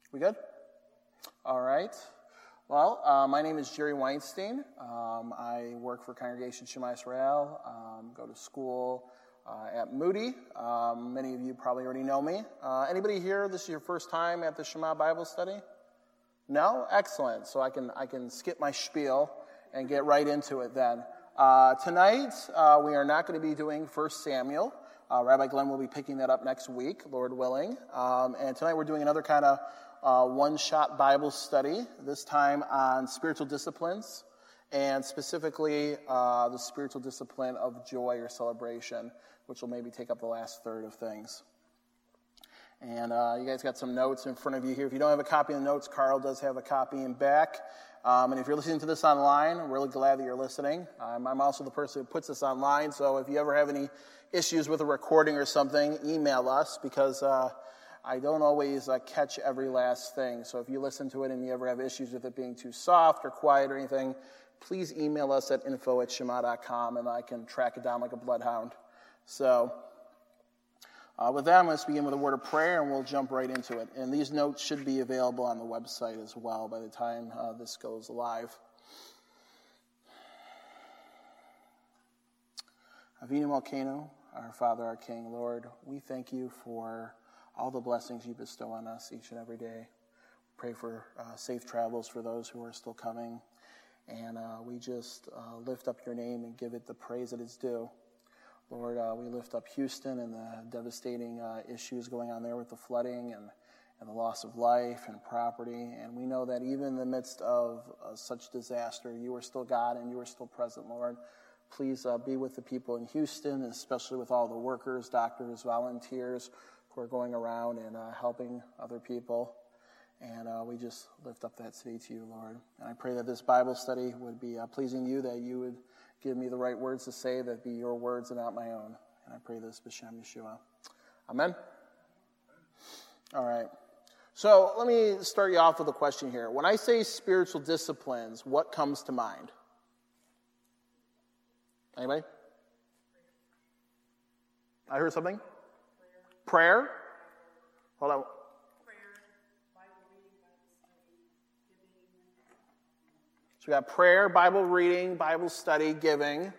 We good? All right. Well, my name is Jerry Weinstein. I work for Congregation Shema Israel, go to school at Moody. Many of you probably already know me. Anybody here, this is your first time at the Shema Bible study? No? Excellent. So I can skip my spiel and get right into it then. Tonight, we are not going to be doing 1 Samuel. Rabbi Glenn will be picking that up next week, Lord willing. And tonight we're doing another kind of one-shot Bible study, this time on spiritual disciplines, and specifically the spiritual discipline of joy or celebration, which will maybe take up the last third of things. And you guys got some notes in front of you here. If you don't have a copy of the notes, Carl does have a copy in back. And if you're listening to this online, I'm really glad that you're listening. I'm also the person who puts this online, so if you ever have any issues with a recording or something, email us, because I don't always catch every last thing. So if you listen to it and you ever have issues with it being too soft or quiet or anything, please email us at info@shema.com, and I can track it down like a bloodhound. So with that, let's begin with a word of prayer, and we'll jump right into it. And these notes should be available on the website as well by the time this goes live. Avinu Malkeinu, our Father, our King, Lord, we thank you for all the blessings you bestow on us each and every day. Pray for safe travels for those who are still coming. And we just lift up your name and give it the praise that it's due. Lord, we lift up Houston and the devastating issues going on there with the flooding and the loss of life and property. And we know that even in the midst of such disaster, you are still God and you are still present, Lord. Please be with the people in Houston, especially with all the workers, doctors, volunteers who are going around and helping other people. And we just lift up that city to you, Lord. And I pray that this Bible study would be pleasing to you, that you would give me the right words to say, that be your words and not my own. And I pray this b'Shem Yeshua. Amen? All right. So let me start you off with a question here. When I say spiritual disciplines, what comes to mind? Anybody? I heard something? Prayer? Hold on. So we got prayer, Bible reading, Bible study, giving.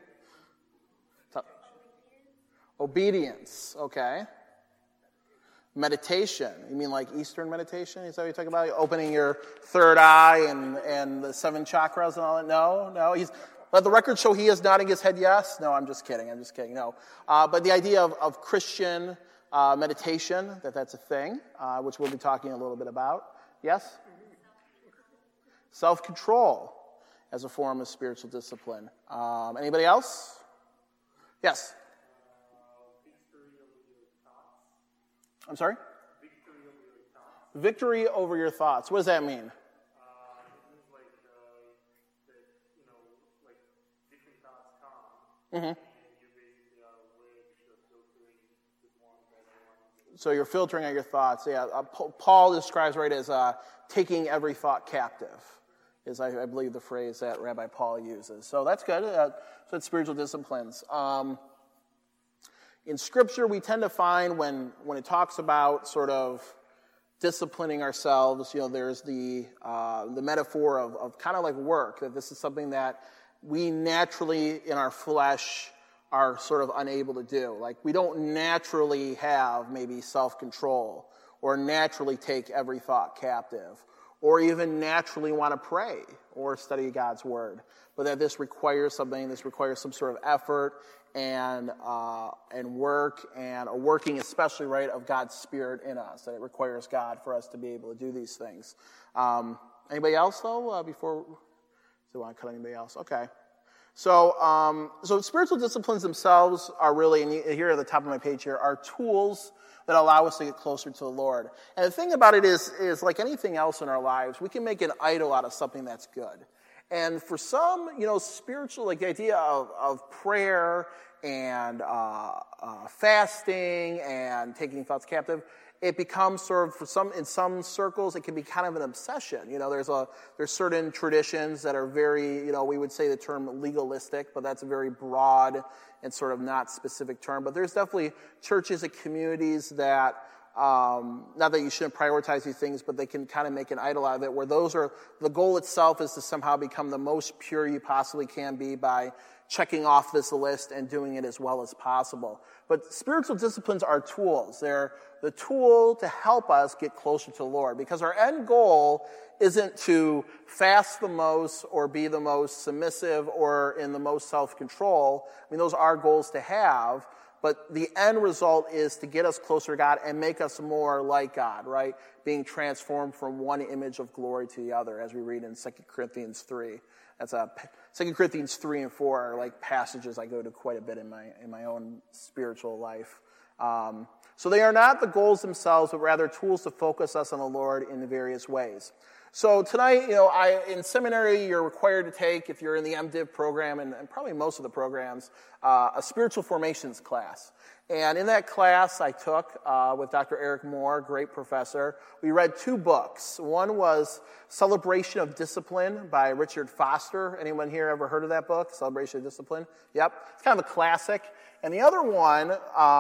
Obedience, okay. Meditation. You mean like Eastern meditation? Is that what you're talking about? Opening your third eye and the 7 chakras and all that? No. Let the record show he is nodding his head yes. No, I'm just kidding. No. But the idea of Christian meditation, that's a thing, which we'll be talking a little bit about. Yes? Self-control as a form of spiritual discipline. Anybody else? Yes? I'm sorry? Victory over your thoughts. What does that mean? Mm-hmm. So you're filtering out your thoughts. Yeah, Paul describes right as taking every thought captive, is I believe the phrase that Rabbi Paul uses. So that's good. So it's spiritual disciplines. In Scripture, we tend to find when it talks about sort of disciplining ourselves, there's the metaphor of kind of like work, that this is something that we naturally in our flesh are sort of unable to do. Like we don't naturally have maybe self-control or naturally take every thought captive or even naturally want to pray or study God's word. But that this requires something, this requires some sort of effort and work and a working especially right of God's Spirit in us. That it requires God for us to be able to do these things. Anybody else though before... Do you want to cut anybody else? Okay. So spiritual disciplines themselves are really, and here at the top of my page here, are tools that allow us to get closer to the Lord. And the thing about it is like anything else in our lives, we can make an idol out of something that's good. And for some, spiritual, like the idea of prayer and fasting and taking thoughts captive, it becomes sort of, in some circles, it can be kind of an obsession. There's certain traditions that are very, we would say the term legalistic, but that's a very broad and sort of not specific term. But there's definitely churches and communities that not that you shouldn't prioritize these things, but they can kind of make an idol out of it, where the goal itself is to somehow become the most pure you possibly can be by checking off this list and doing it as well as possible. But spiritual disciplines are tools. They're the tool to help us get closer to the Lord, because our end goal isn't to fast the most or be the most submissive or in the most self-control. I mean, those are goals to have, but the end result is to get us closer to God and make us more like God, right? Being transformed from one image of glory to the other, as we read in 2 Corinthians 3. That's 2 Corinthians 3 and 4 are like passages I go to quite a bit in my own spiritual life. So they are not the goals themselves, but rather tools to focus us on the Lord in various ways. So tonight, in seminary, you're required to take, if you're in the MDiv program, and probably most of the programs, a spiritual formations class. And in that class I took with Dr. Eric Moore, great professor, we read 2 books. One was Celebration of Discipline by Richard Foster. Anyone here ever heard of that book, Celebration of Discipline? Yep. It's kind of a classic. And the other one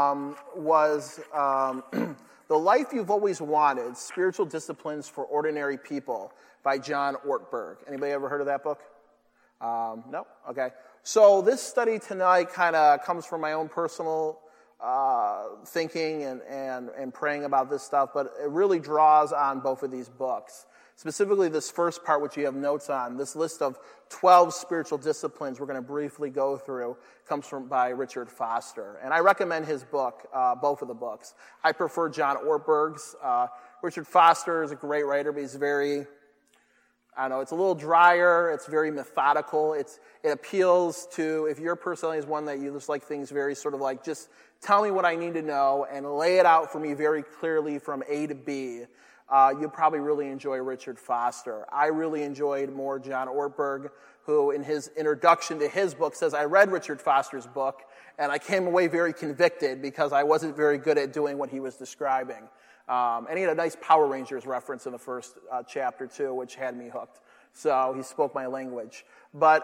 was The Life You've Always Wanted, Spiritual Disciplines for Ordinary People by John Ortberg. Anybody ever heard of that book? No? Okay. So this study tonight kind of comes from my own personal thinking and praying about this stuff, but it really draws on both of these books. Specifically, this first part, which you have notes on, this list of 12 spiritual disciplines we're going to briefly go through, comes by Richard Foster. And I recommend his book, both of the books. I prefer John Ortberg's. Richard Foster is a great writer, but he's very, it's a little drier. It's very methodical. It appeals to, if your personality is one that you just like things very sort of like, just tell me what I need to know and lay it out for me very clearly from A to B. You'll probably really enjoy Richard Foster. I really enjoyed more John Ortberg, who in his introduction to his book says, I read Richard Foster's book, and I came away very convicted because I wasn't very good at doing what he was describing. And he had a nice Power Rangers reference in the first chapter, too, which had me hooked. So he spoke my language. But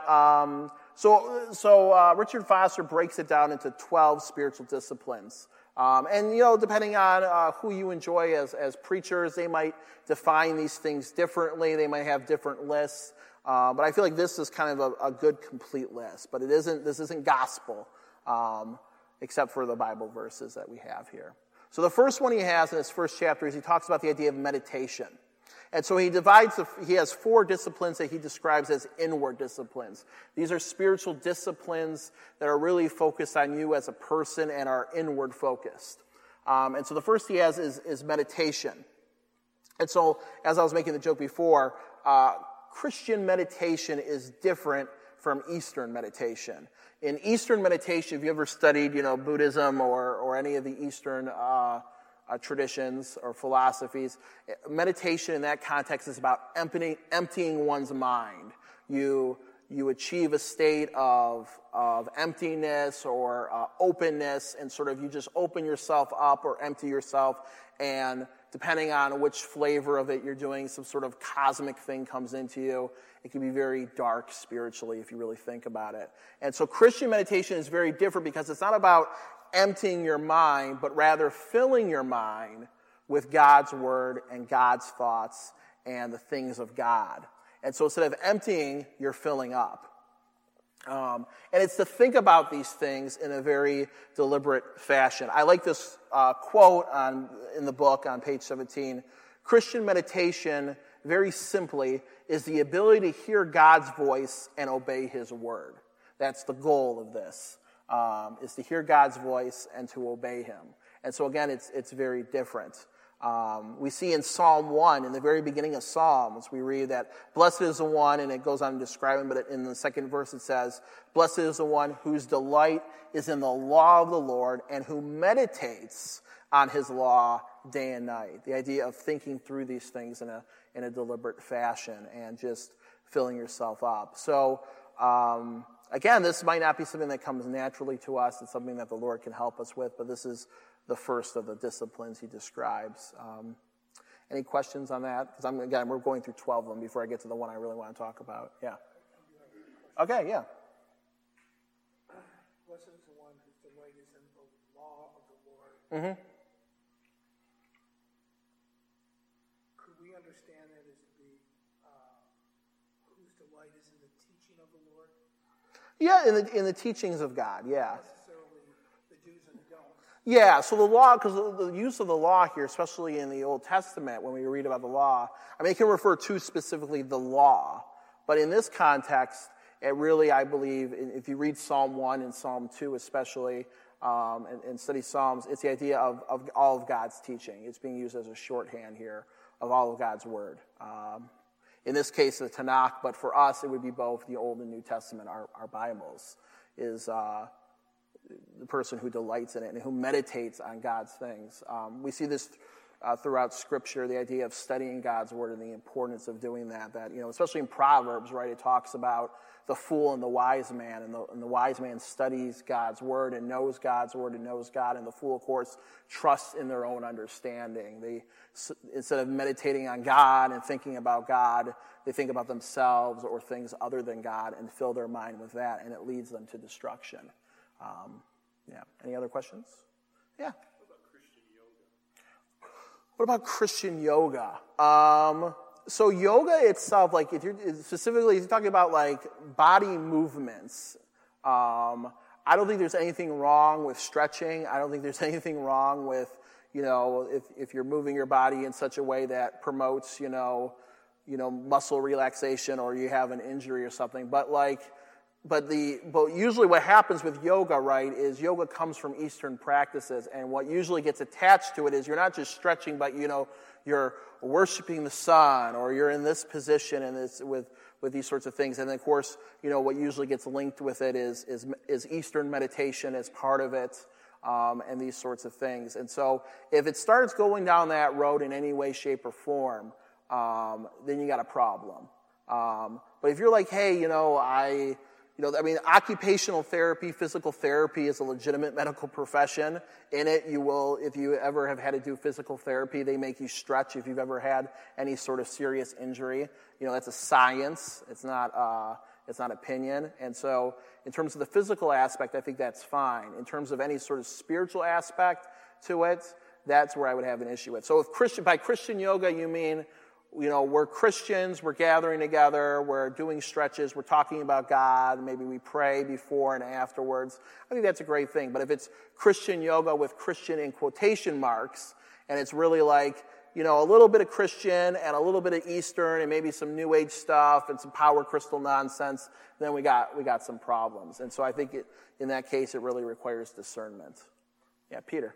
so Richard Foster breaks it down into 12 spiritual disciplines. And, depending on who you enjoy as preachers, they might define these things differently. They might have different lists. But I feel like this is kind of a good, complete list. But this isn't gospel, except for the Bible verses that we have here. So the first one he has in his first chapter is he talks about the idea of meditation. And so he has 4 disciplines that he describes as inward disciplines. These are spiritual disciplines that are really focused on you as a person and are inward focused. And so the first he has is meditation. And so, as I was making the joke before, Christian meditation is different from Eastern meditation. In Eastern meditation, if you ever studied, Buddhism or any of the Eastern traditions or philosophies, meditation in that context is about emptying one's mind. You achieve a state of emptiness or openness, and sort of you just open yourself up or empty yourself, and depending on which flavor of it you're doing, some sort of cosmic thing comes into you. It can be very dark spiritually if you really think about it. And so Christian meditation is very different because it's not about emptying your mind, but rather filling your mind with God's word and God's thoughts and the things of God. And so instead of emptying, you're filling up. And it's to think about these things in a very deliberate fashion. I like this quote in the book on page 17. Christian meditation, very simply, is the ability to hear God's voice and obey his word. That's the goal of this. Is to hear God's voice and to obey him. And so again, it's very different. We see in Psalm 1, in the very beginning of Psalms, we read that blessed is the one, and it goes on to describe him, but in the second verse it says, blessed is the one whose delight is in the law of the Lord and who meditates on his law day and night. The idea of thinking through these things in a deliberate fashion and just filling yourself up. So, again, this might not be something that comes naturally to us. It's something that the Lord can help us with, but this is the first of the disciplines he describes. Any questions on that? Because we're going through 12 of them before I get to the one I really want to talk about. Yeah. Okay, yeah. Blessed is the one whose delight is in the law of the Lord. Mm-hmm. we understand that as whose delight is in the teaching of the Lord? Yeah, in the teachings of God, yeah. Not necessarily the do's and the don'ts. Yeah, so the law, because the use of the law here, especially in the Old Testament, when we read about the law, I mean, it can refer to specifically the law. But in this context, it really, I believe, if you read Psalm 1 and Psalm 2 especially, and study Psalms, it's the idea of all of God's teaching. It's being used as a shorthand here of all of God's word. In this case, the Tanakh, but for us, it would be both the Old and New Testament, our Bibles, is the person who delights in it and who meditates on God's things. We see this throughout Scripture, the idea of studying God's word and the importance of doing that, especially in Proverbs, right, it talks about the fool and the wise man, and the wise man studies God's word and knows God's word and knows God, and the fool, of course, trusts in their own understanding. Instead of meditating on God and thinking about God, they think about themselves or things other than God and fill their mind with that, and it leads them to destruction. Any other questions? Yeah. What about Christian yoga? So yoga itself, like if you're talking about like body movements, I don't think there's anything wrong with stretching. I don't think there's anything wrong with, if you're moving your body in such a way that promotes, muscle relaxation, or you have an injury or something. But usually what happens with yoga, right, is yoga comes from Eastern practices, and what usually gets attached to it is you're not just stretching, but you're worshiping the sun, or you're in this position and this with these sorts of things. And then, of course, what usually gets linked with it is Eastern meditation as part of it, and these sorts of things. And so if it starts going down that road in any way, shape, or form, then you got a problem. But if you're like, hey, occupational therapy, physical therapy is a legitimate medical profession. In it, if you ever have had to do physical therapy, they make you stretch if you've ever had any sort of serious injury. That's a science. It's not opinion. And so in terms of the physical aspect, I think that's fine. In terms of any sort of spiritual aspect to it, that's where I would have an issue with. So by Christian yoga, you mean, we're Christians, we're gathering together, we're doing stretches, we're talking about God, maybe we pray before and afterwards. I think that's a great thing. But if it's Christian yoga with Christian in quotation marks, and it's really like, a little bit of Christian and a little bit of Eastern and maybe some New Age stuff and some power crystal nonsense, then we got some problems. And so I think in that case, it really requires discernment. Yeah, Peter.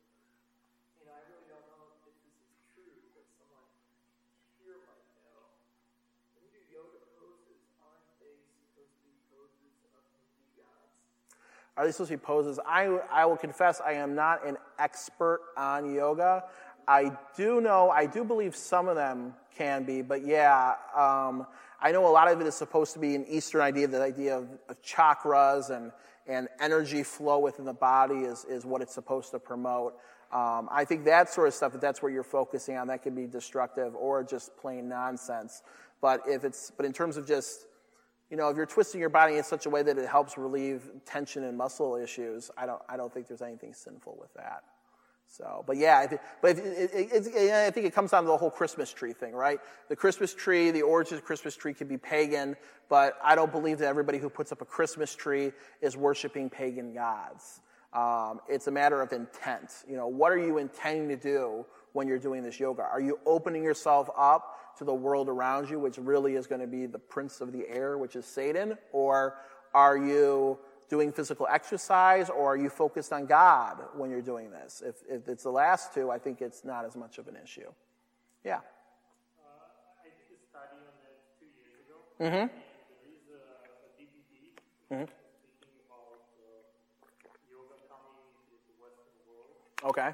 Are they supposed to be poses? I will confess I am not an expert on yoga. I do believe some of them can be, but yeah, I know a lot of it is supposed to be an Eastern idea, the idea of chakras and energy flow within the body is what it's supposed to promote. I think that sort of stuff, if that's what you're focusing on, that can be destructive or just plain nonsense. But in terms of just, if you're twisting your body in such a way that it helps relieve tension and muscle issues, I don't think there's anything sinful with that. So, but yeah, I think it comes down to the whole Christmas tree thing, right? The Christmas tree, the origin of the Christmas tree can be pagan, but I don't believe that everybody who puts up a Christmas tree is worshiping pagan gods. It's a matter of intent. What are you intending to do when you're doing this yoga? Are you opening yourself up to the world around you, which really is going to be the prince of the air, which is Satan? Or are you doing physical exercise, or are you focused on God when you're doing this? If it's the last two, I think it's not as much of an issue. Yeah. I did a study on that 2 years ago. Mm-hmm. There is a DVD mm-hmm. speaking about yoga coming into the Western world. Okay.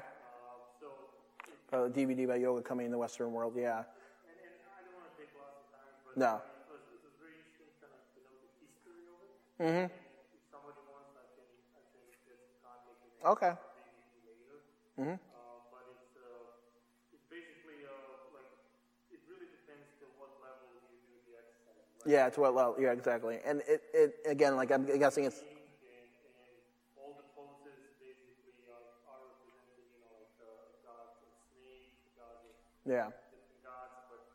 DVD by Yoga Coming in the Western World, yeah. And I don't want to take lots of time, but no. It was very interesting kind of to know the history of it. Mm-hmm. If somebody wants, I can get contact with it Okay. later. Mm-hmm. But it's basically it really depends to what level you do the exercise. Right? Yeah, to what level? Yeah, exactly. And it again, like I'm guessing it's. And all the poses basically are represented, like gods of snake, gods of yeah. different gods, but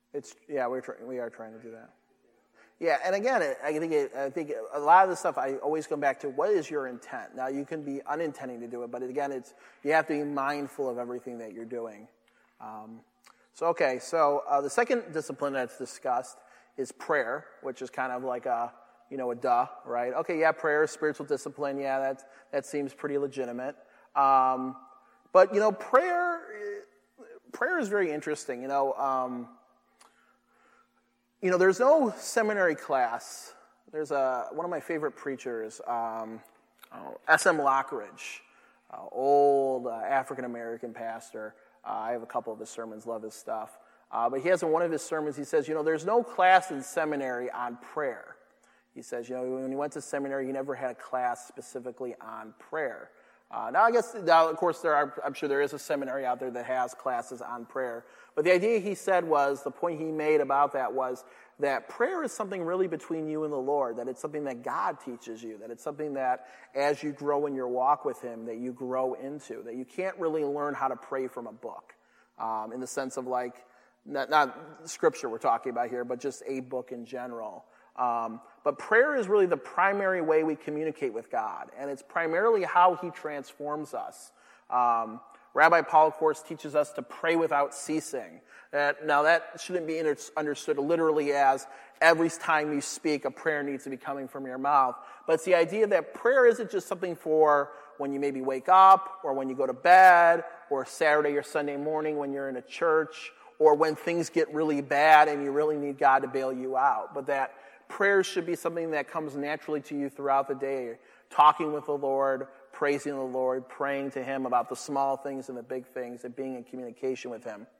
We are trying to do that. Yeah, and again, I think a lot of the stuff I always come back to. What is your intent? Now, you can be unintending to do it, but again, you have to be mindful of everything that you're doing. So the second discipline that's discussed is prayer, which is kind of like a duh, right? Okay, yeah, prayer, spiritual discipline, yeah, that seems pretty legitimate. But prayer is very interesting. There's no seminary class. There's one of my favorite preachers, S.M. Lockridge, old African-American pastor. I have a couple of his sermons, love his stuff. But he has in one of his sermons, he says, there's no class in seminary on prayer. He says, when he went to seminary, he never had a class specifically on prayer. Now, of course, I'm sure there is a seminary out there that has classes on prayer. But the idea he said the point he made about that was that prayer is something really between you and the Lord, that it's something that God teaches you, that it's something that as you grow in your walk with him, that you grow into, that you can't really learn how to pray from a book, in the sense of like, not scripture we're talking about here, but just a book in general. But prayer is really the primary way we communicate with God, and it's primarily how he transforms us. Rabbi Paul, of course, teaches us to pray without ceasing. Now, that shouldn't be understood literally as every time you speak, a prayer needs to be coming from your mouth. But it's the idea that prayer isn't just something for when you maybe wake up, or when you go to bed, or Saturday or Sunday morning when you're in a church, or when things get really bad and you really need God to bail you out. But that prayer should be something that comes naturally to you throughout the day, talking with the Lord, praising the Lord, praying to him about the small things and the big things, and being in communication with him.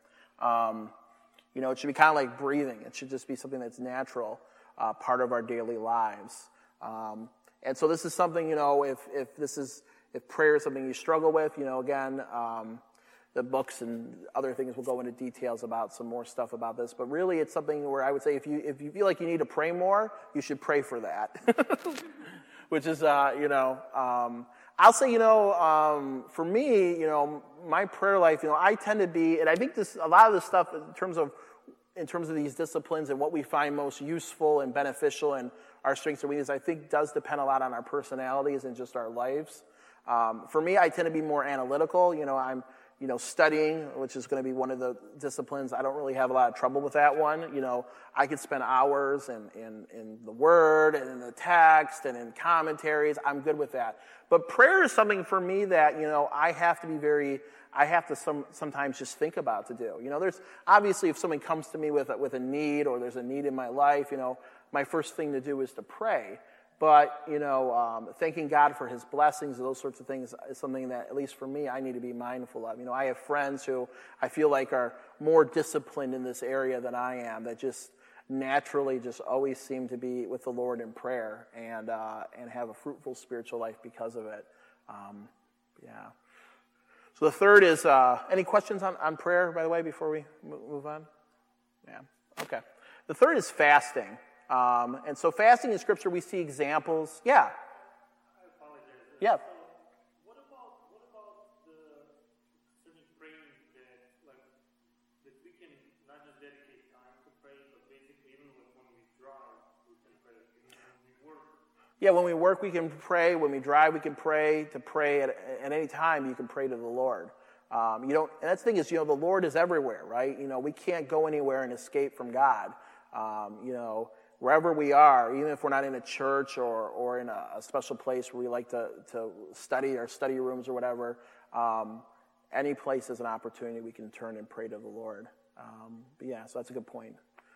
It should be kind of like breathing. It should just be something that's natural, part of our daily lives. And so this is something, if prayer is something you struggle with, again, the books and other things will go into details about some more stuff about this. But really, it's something where I would say if you feel like you need to pray more, you should pray for that. Which is, I'll say, for me, my prayer life, I tend to be, and I think a lot of this stuff in terms of these disciplines and what we find most useful and beneficial and our strengths and weaknesses, I think does depend a lot on our personalities and just our lives. For me, I tend to be more analytical. I'm studying, which is going to be one of the disciplines. I don't really have a lot of trouble with that one. I could spend hours in the Word and in the text and in commentaries. I'm good with that. But prayer is something for me that, I have to sometimes just think about to do. There's obviously if someone comes to me with a need, or there's a need in my life, my first thing to do is to pray. But, thanking God for his blessings and those sorts of things is something that, at least for me, I need to be mindful of. I have friends who I feel like are more disciplined in this area than I am, that just naturally just always seem to be with the Lord in prayer and have a fruitful spiritual life because of it. So the third is, any questions on prayer, by the way, before we move on? Yeah, okay. The third is fasting. And so fasting in Scripture, we see examples. Yeah. I apologize. Yeah. So what about the certain praying that we can not just dedicate time to pray, but basically even when we drive, we can pray. When we work. Yeah, when we work, we can pray. When we drive, we can pray. To pray at any time, you can pray to the Lord. And that's the thing is, the Lord is everywhere, right? We can't go anywhere and escape from God. Wherever we are, even if we're not in a church or in a special place where we like to study, our study rooms or whatever, any place is an opportunity we can turn and pray to the Lord. So that's a good point.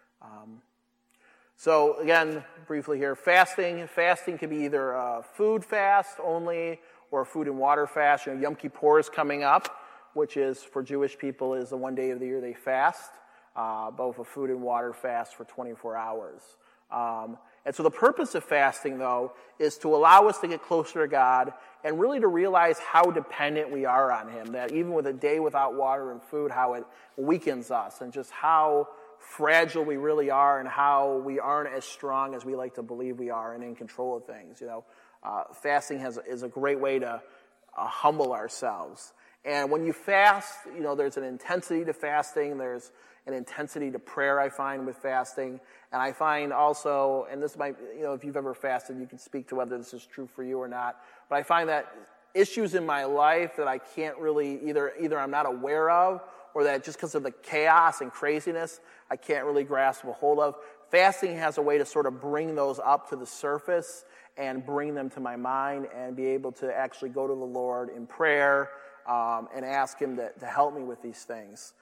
So again, briefly here, fasting can be either a food fast only or a food and water fast. Yom Kippur is coming up, which is for Jewish people is the one day of the year they fast, both a food and water fast for 24 hours. And so the purpose of fasting, though, is to allow us to get closer to God and really to realize how dependent we are on him, that even with a day without water and food, how it weakens us, and just how fragile we really are and how we aren't as strong as we like to believe we are and in control of things. Fasting is a great way to humble ourselves. And when you fast, there's an intensity to fasting. There's an intensity to prayer, I find, with fasting. And I find also, and this might, if you've ever fasted, you can speak to whether this is true for you or not. But I find that issues in my life that I can't really, either I'm not aware of, or that just because of the chaos and craziness, I can't really grasp a hold of. Fasting has a way to sort of bring those up to the surface and bring them to my mind and be able to actually go to the Lord in prayer and ask Him to help me with these things.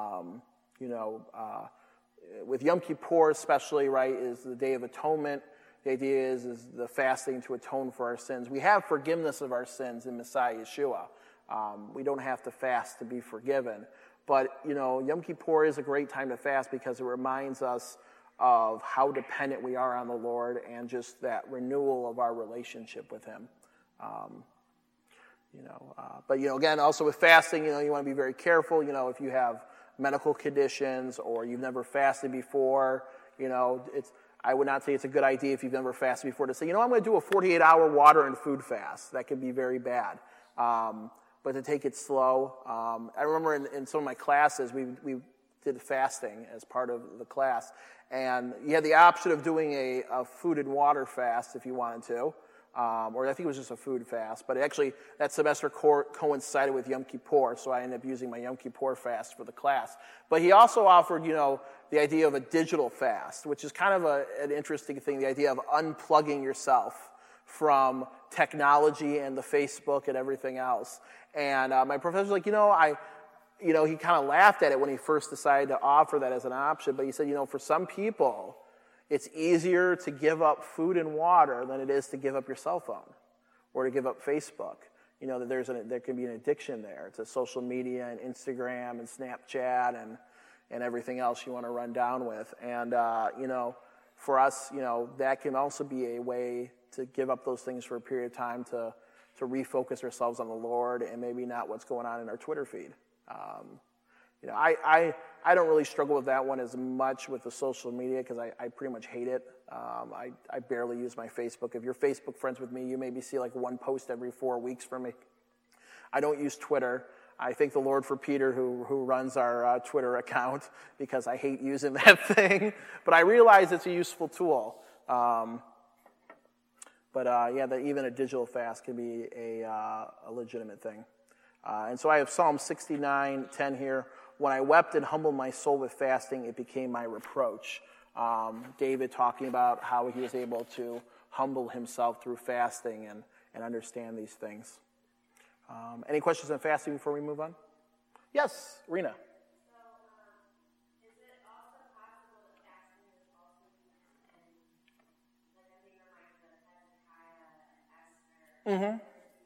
With Yom Kippur especially, right, is the Day of Atonement. The idea is the fasting to atone for our sins. We have forgiveness of our sins in Messiah Yeshua. We don't have to fast to be forgiven. But, Yom Kippur is a great time to fast because it reminds us of how dependent we are on the Lord and just that renewal of our relationship with Him. But again, also with fasting, you want to be very careful. If you have medical conditions or you've never fasted before, I would not say it's a good idea if you've never fasted before to say, I'm going to do a 48-hour water and food fast. That could be very bad. But to take it slow. I remember in some of my classes, we did fasting as part of the class. And you had the option of doing a food and water fast if you wanted to. Or I think it was just a food fast. But actually, that semester coincided with Yom Kippur, so I ended up using my Yom Kippur fast for the class. But he also offered, the idea of a digital fast, which is kind of an interesting thing, the idea of unplugging yourself from technology and the Facebook and everything else. And my professor was like, he kind of laughed at it when he first decided to offer that as an option. But he said, for some people, it's easier to give up food and water than it is to give up your cell phone or to give up Facebook. That there can be an addiction there to social media and Instagram and Snapchat and everything else you want to run down with. And, for us, that can also be a way to give up those things for a period of time to refocus ourselves on the Lord and maybe not what's going on in our Twitter feed. I don't really struggle with that one as much with the social media because I pretty much hate it. I barely use my Facebook. If you're Facebook friends with me, you maybe see like one post every 4 weeks from me. I don't use Twitter. I thank the Lord for Peter who runs our Twitter account because I hate using that thing. But I realize it's a useful tool. Even a digital fast can be a legitimate thing. And so I have Psalm 69:10 here. When I wept and humbled my soul with fasting, it became my reproach. David talking about how he was able to humble himself through fasting and understand these things. Any questions on fasting before we move on? Yes, Rena. Mm-hmm.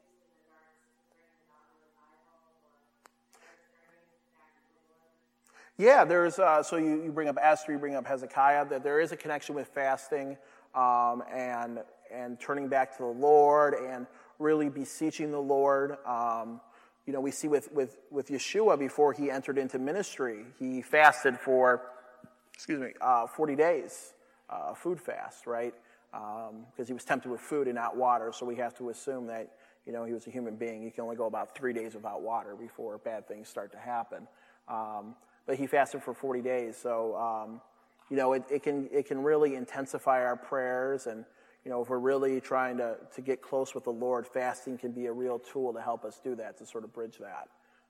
Yeah, there's so you bring up Esther, you bring up Hezekiah. That there is a connection with fasting and turning back to the Lord and really beseeching the Lord. We see with Yeshua before he entered into ministry, he fasted for 40 days, food fast, right? Because he was tempted with food and not water. So we have to assume that he was a human being. He can only go about 3 days without water before bad things start to happen. But he fasted for 40 days. So, it can really intensify our prayers. And, if we're really trying to get close with the Lord, fasting can be a real tool to help us do that, to sort of bridge that.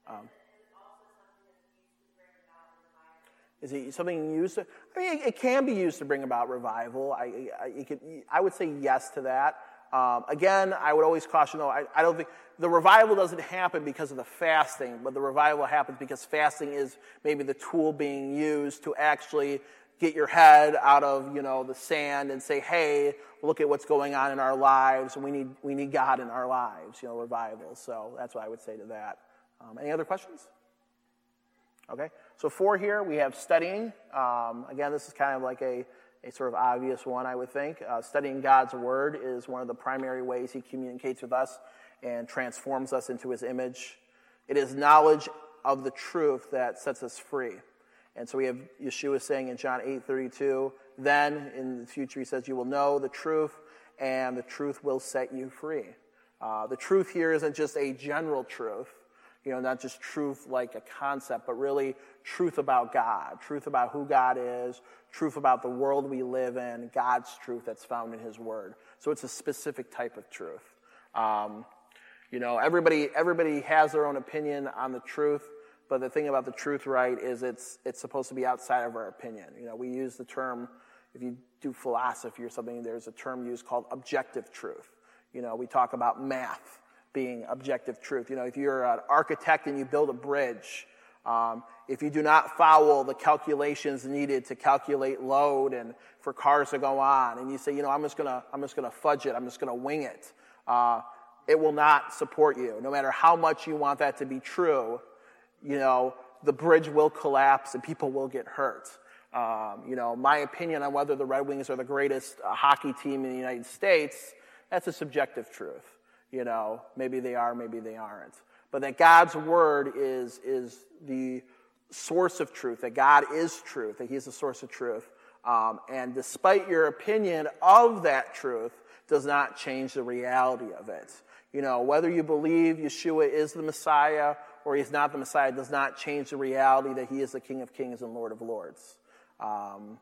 Is it something used to? It can be used to bring about revival. I would say yes to that. Again, I would always caution, though, I don't think the revival doesn't happen because of the fasting, but the revival happens because fasting is maybe the tool being used to actually get your head out of, the sand and say, hey, look at what's going on in our lives, and we need God in our lives, revival. So that's what I would say to that. Any other questions? Okay, so 4 here, we have studying. Again, this is kind of like a sort of obvious one, I would think. Studying God's Word is one of the primary ways He communicates with us and transforms us into His image. It is knowledge of the truth that sets us free. And so we have Yeshua saying in John 8:32, then in the future He says, you will know the truth, and the truth will set you free. The truth here isn't just a general truth. Not just truth like a concept, but really truth about God, truth about who God is, truth about the world we live in, God's truth that's found in his word. So it's a specific type of truth. Everybody has their own opinion on the truth, but the thing about the truth, right, is it's supposed to be outside of our opinion. We use the term, if you do philosophy or something, there's a term used called objective truth. We talk about math being objective truth. If you're an architect and you build a bridge, if you do not follow the calculations needed to calculate load and for cars to go on, and you say, I'm just gonna fudge it, I'm just gonna wing it, it will not support you. No matter how much you want that to be true, the bridge will collapse and people will get hurt. My opinion on whether the Red Wings are the greatest hockey team in the United States, that's a subjective truth. Maybe they are, maybe they aren't. But that God's word is the source of truth, that God is truth, that he's the source of truth. And despite your opinion of that truth, does not change the reality of it. Whether you believe Yeshua is the Messiah or he's not the Messiah does not change the reality that he is the King of Kings and Lord of Lords. But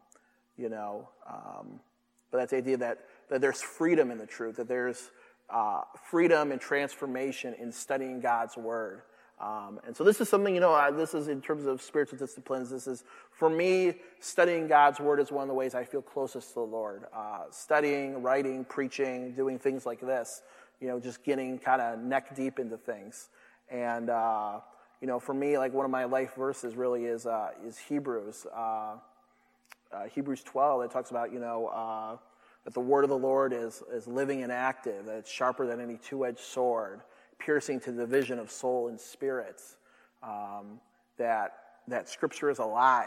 that's the idea that there's freedom in the truth, that there's freedom and transformation in studying God's word. And so this is something, this is in terms of spiritual disciplines. This is, for me, studying God's word is one of the ways I feel closest to the Lord. Studying, writing, preaching, doing things like this, just getting kind of neck deep into things. And, for me, like one of my life verses really is Hebrews. Hebrews 12, it talks about, that the word of the Lord is living and active, that it's sharper than any two-edged sword, piercing to the division of soul and spirit, that Scripture is alive.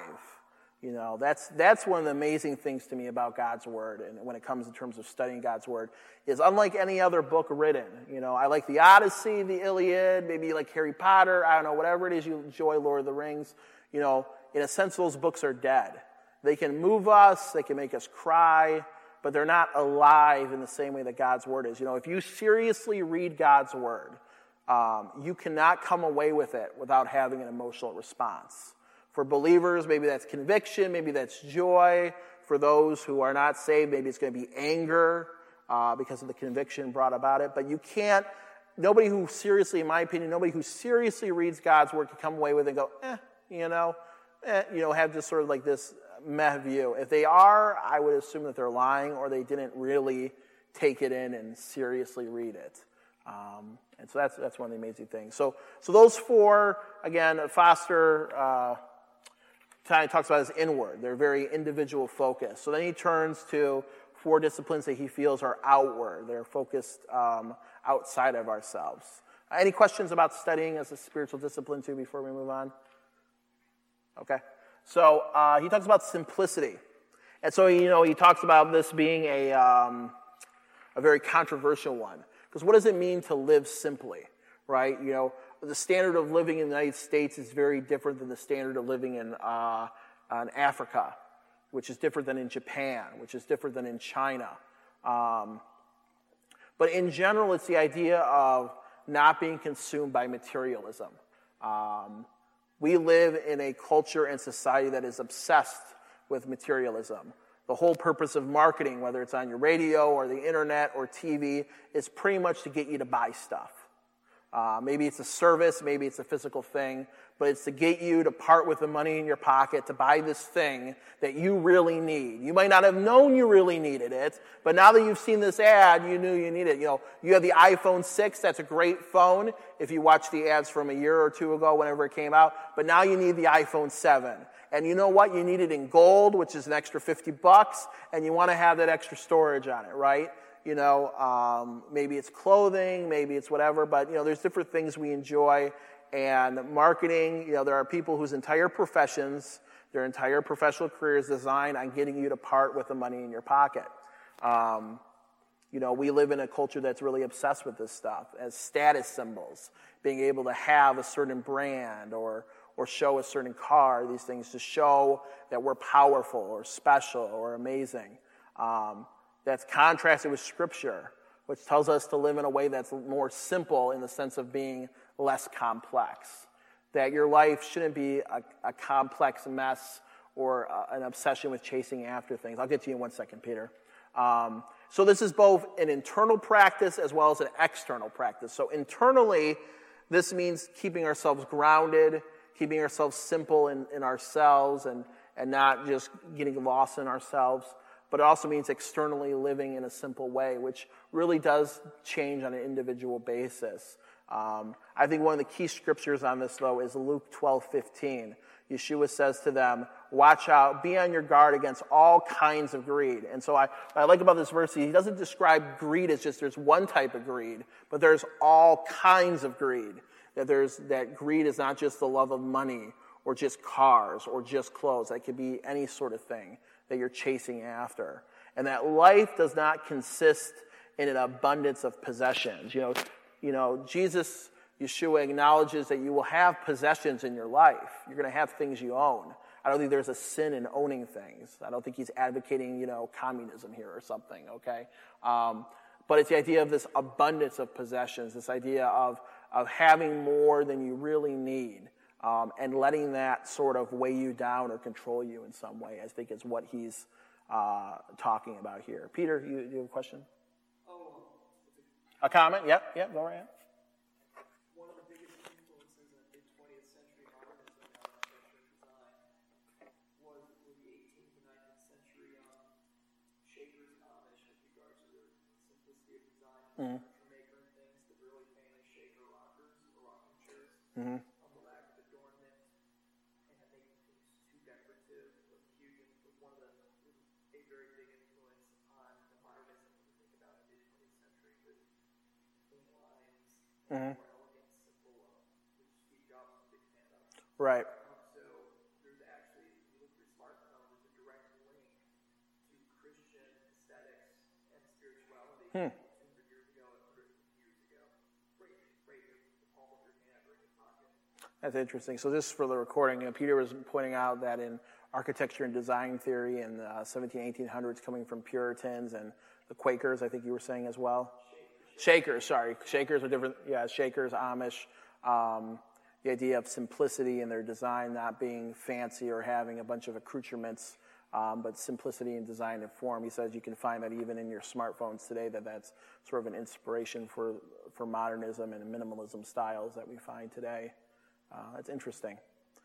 That's one of the amazing things to me about God's word, and when it comes in terms of studying God's word, is unlike any other book written. I like the Odyssey, the Iliad, maybe like Harry Potter, I don't know, whatever it is you enjoy, Lord of the Rings. In a sense, those books are dead. They can move us, they can make us cry, but they're not alive in the same way that God's word is. If you seriously read God's word, you cannot come away with it without having an emotional response. For believers, maybe that's conviction, maybe that's joy. For those who are not saved, maybe it's going to be anger because of the conviction brought about it. But nobody who seriously, in my opinion, nobody who seriously reads God's word can come away with it and go, have just sort of like this meh view. If they are, I would assume that they're lying or they didn't really take it in and seriously read it. And so that's one of the amazing things. So those four, again, Foster talks about as inward. They're very individual focused. So then he turns to four disciplines that he feels are outward. They're focused outside of ourselves. Any questions about studying as a spiritual discipline too before we move on? Okay. So he talks about simplicity. And so, he talks about this being a very controversial one. Because what does it mean to live simply, right? The standard of living in the United States is very different than the standard of living in Africa, which is different than in Japan, which is different than in China. But in general, it's the idea of not being consumed by materialism. We live in a culture and society that is obsessed with materialism. The whole purpose of marketing, whether it's on your radio or the internet or TV, is pretty much to get you to buy stuff. Maybe it's a service, maybe it's a physical thing, but it's to get you to part with the money in your pocket to buy this thing that you really need. You might not have known you really needed it, but now that you've seen this ad, you knew you needed it. You have the iPhone 6, that's a great phone if you watch the ads from a year or two ago, whenever it came out, but now you need the iPhone 7. And you know what? You need it in gold, which is an extra $50, and you want to have that extra storage on it, right? Maybe it's clothing, maybe it's whatever, but, there's different things we enjoy. And marketing, there are people whose entire professions, their entire professional career is designed on getting you to part with the money in your pocket. We live in a culture that's really obsessed with this stuff as status symbols, being able to have a certain brand or show a certain car, these things to show that we're powerful or special or amazing. That's contrasted with Scripture, which tells us to live in a way that's more simple in the sense of being less complex. That your life shouldn't be a complex mess or an obsession with chasing after things. I'll get to you in 1 second, Peter. So this is both an internal practice as well as an external practice. So internally, this means keeping ourselves grounded, keeping ourselves simple in ourselves and not just getting lost in ourselves. But it also means externally living in a simple way, which really does change on an individual basis. I think one of the key scriptures on this, though, is Luke 12:15. Yeshua says to them, watch out, be on your guard against all kinds of greed. And so what I like about this verse, he doesn't describe greed as just there's one type of greed, but there's all kinds of greed. That greed is not just the love of money or just cars or just clothes. That could be any sort of thing that you're chasing after. And that life does not consist in an abundance of possessions. You know, Yeshua acknowledges that you will have possessions in your life. You're going to have things you own. I don't think there's a sin in owning things. I don't think he's advocating, communism here or something, okay? But it's the idea of this abundance of possessions, this idea of having more than you really need, and letting that sort of weigh you down or control you in some way, I think is what he's talking about here. Peter, you have a question? A comment? Yep, go right ahead. One of the biggest influences in the mid-20th century modernism in architecture design was the 18th and 19th century Shakers and Amish with regard to their simplicity of design. Maker and things, the really famous Shaker rockers or rocking chairs on the lack of adornment and making things too decorative was huge. And one of a very big influence on the modernism when you think about the mid-20th century with clean lines, more elegant, simple, which Steve Jobs was a big fan of. Right. So there's actually, if you look at your smartphone, there's a direct link to Christian aesthetics and spirituality 200 years ago and 150 years ago. Right in the palm of your hand, right in your pocket. That's interesting. So just for the recording, Peter was pointing out that in architecture and design theory in the 1800s coming from Puritans and the Quakers, I think you were saying as well. Shakers are different. Yeah, Shakers, Amish. The idea of simplicity in their design, not being fancy or having a bunch of accoutrements, but simplicity in design and form. He says you can find that even in your smartphones today, that's sort of an inspiration for modernism and minimalism styles that we find today. That's interesting.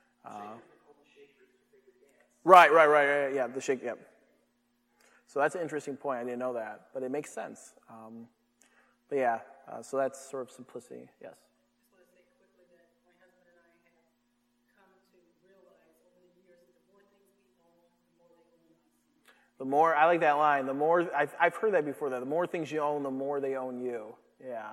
Right. Yeah, the shake. Yep. So that's an interesting point. I didn't know that, but it makes sense. But yeah, so that's sort of simplicity. Yes. I just want to say quickly that my husband and I have come to realize over the years that the more things we own, the more they own us. The more, I like that line. The more, I've heard that before. That the more things you own, the more they own you. Yeah.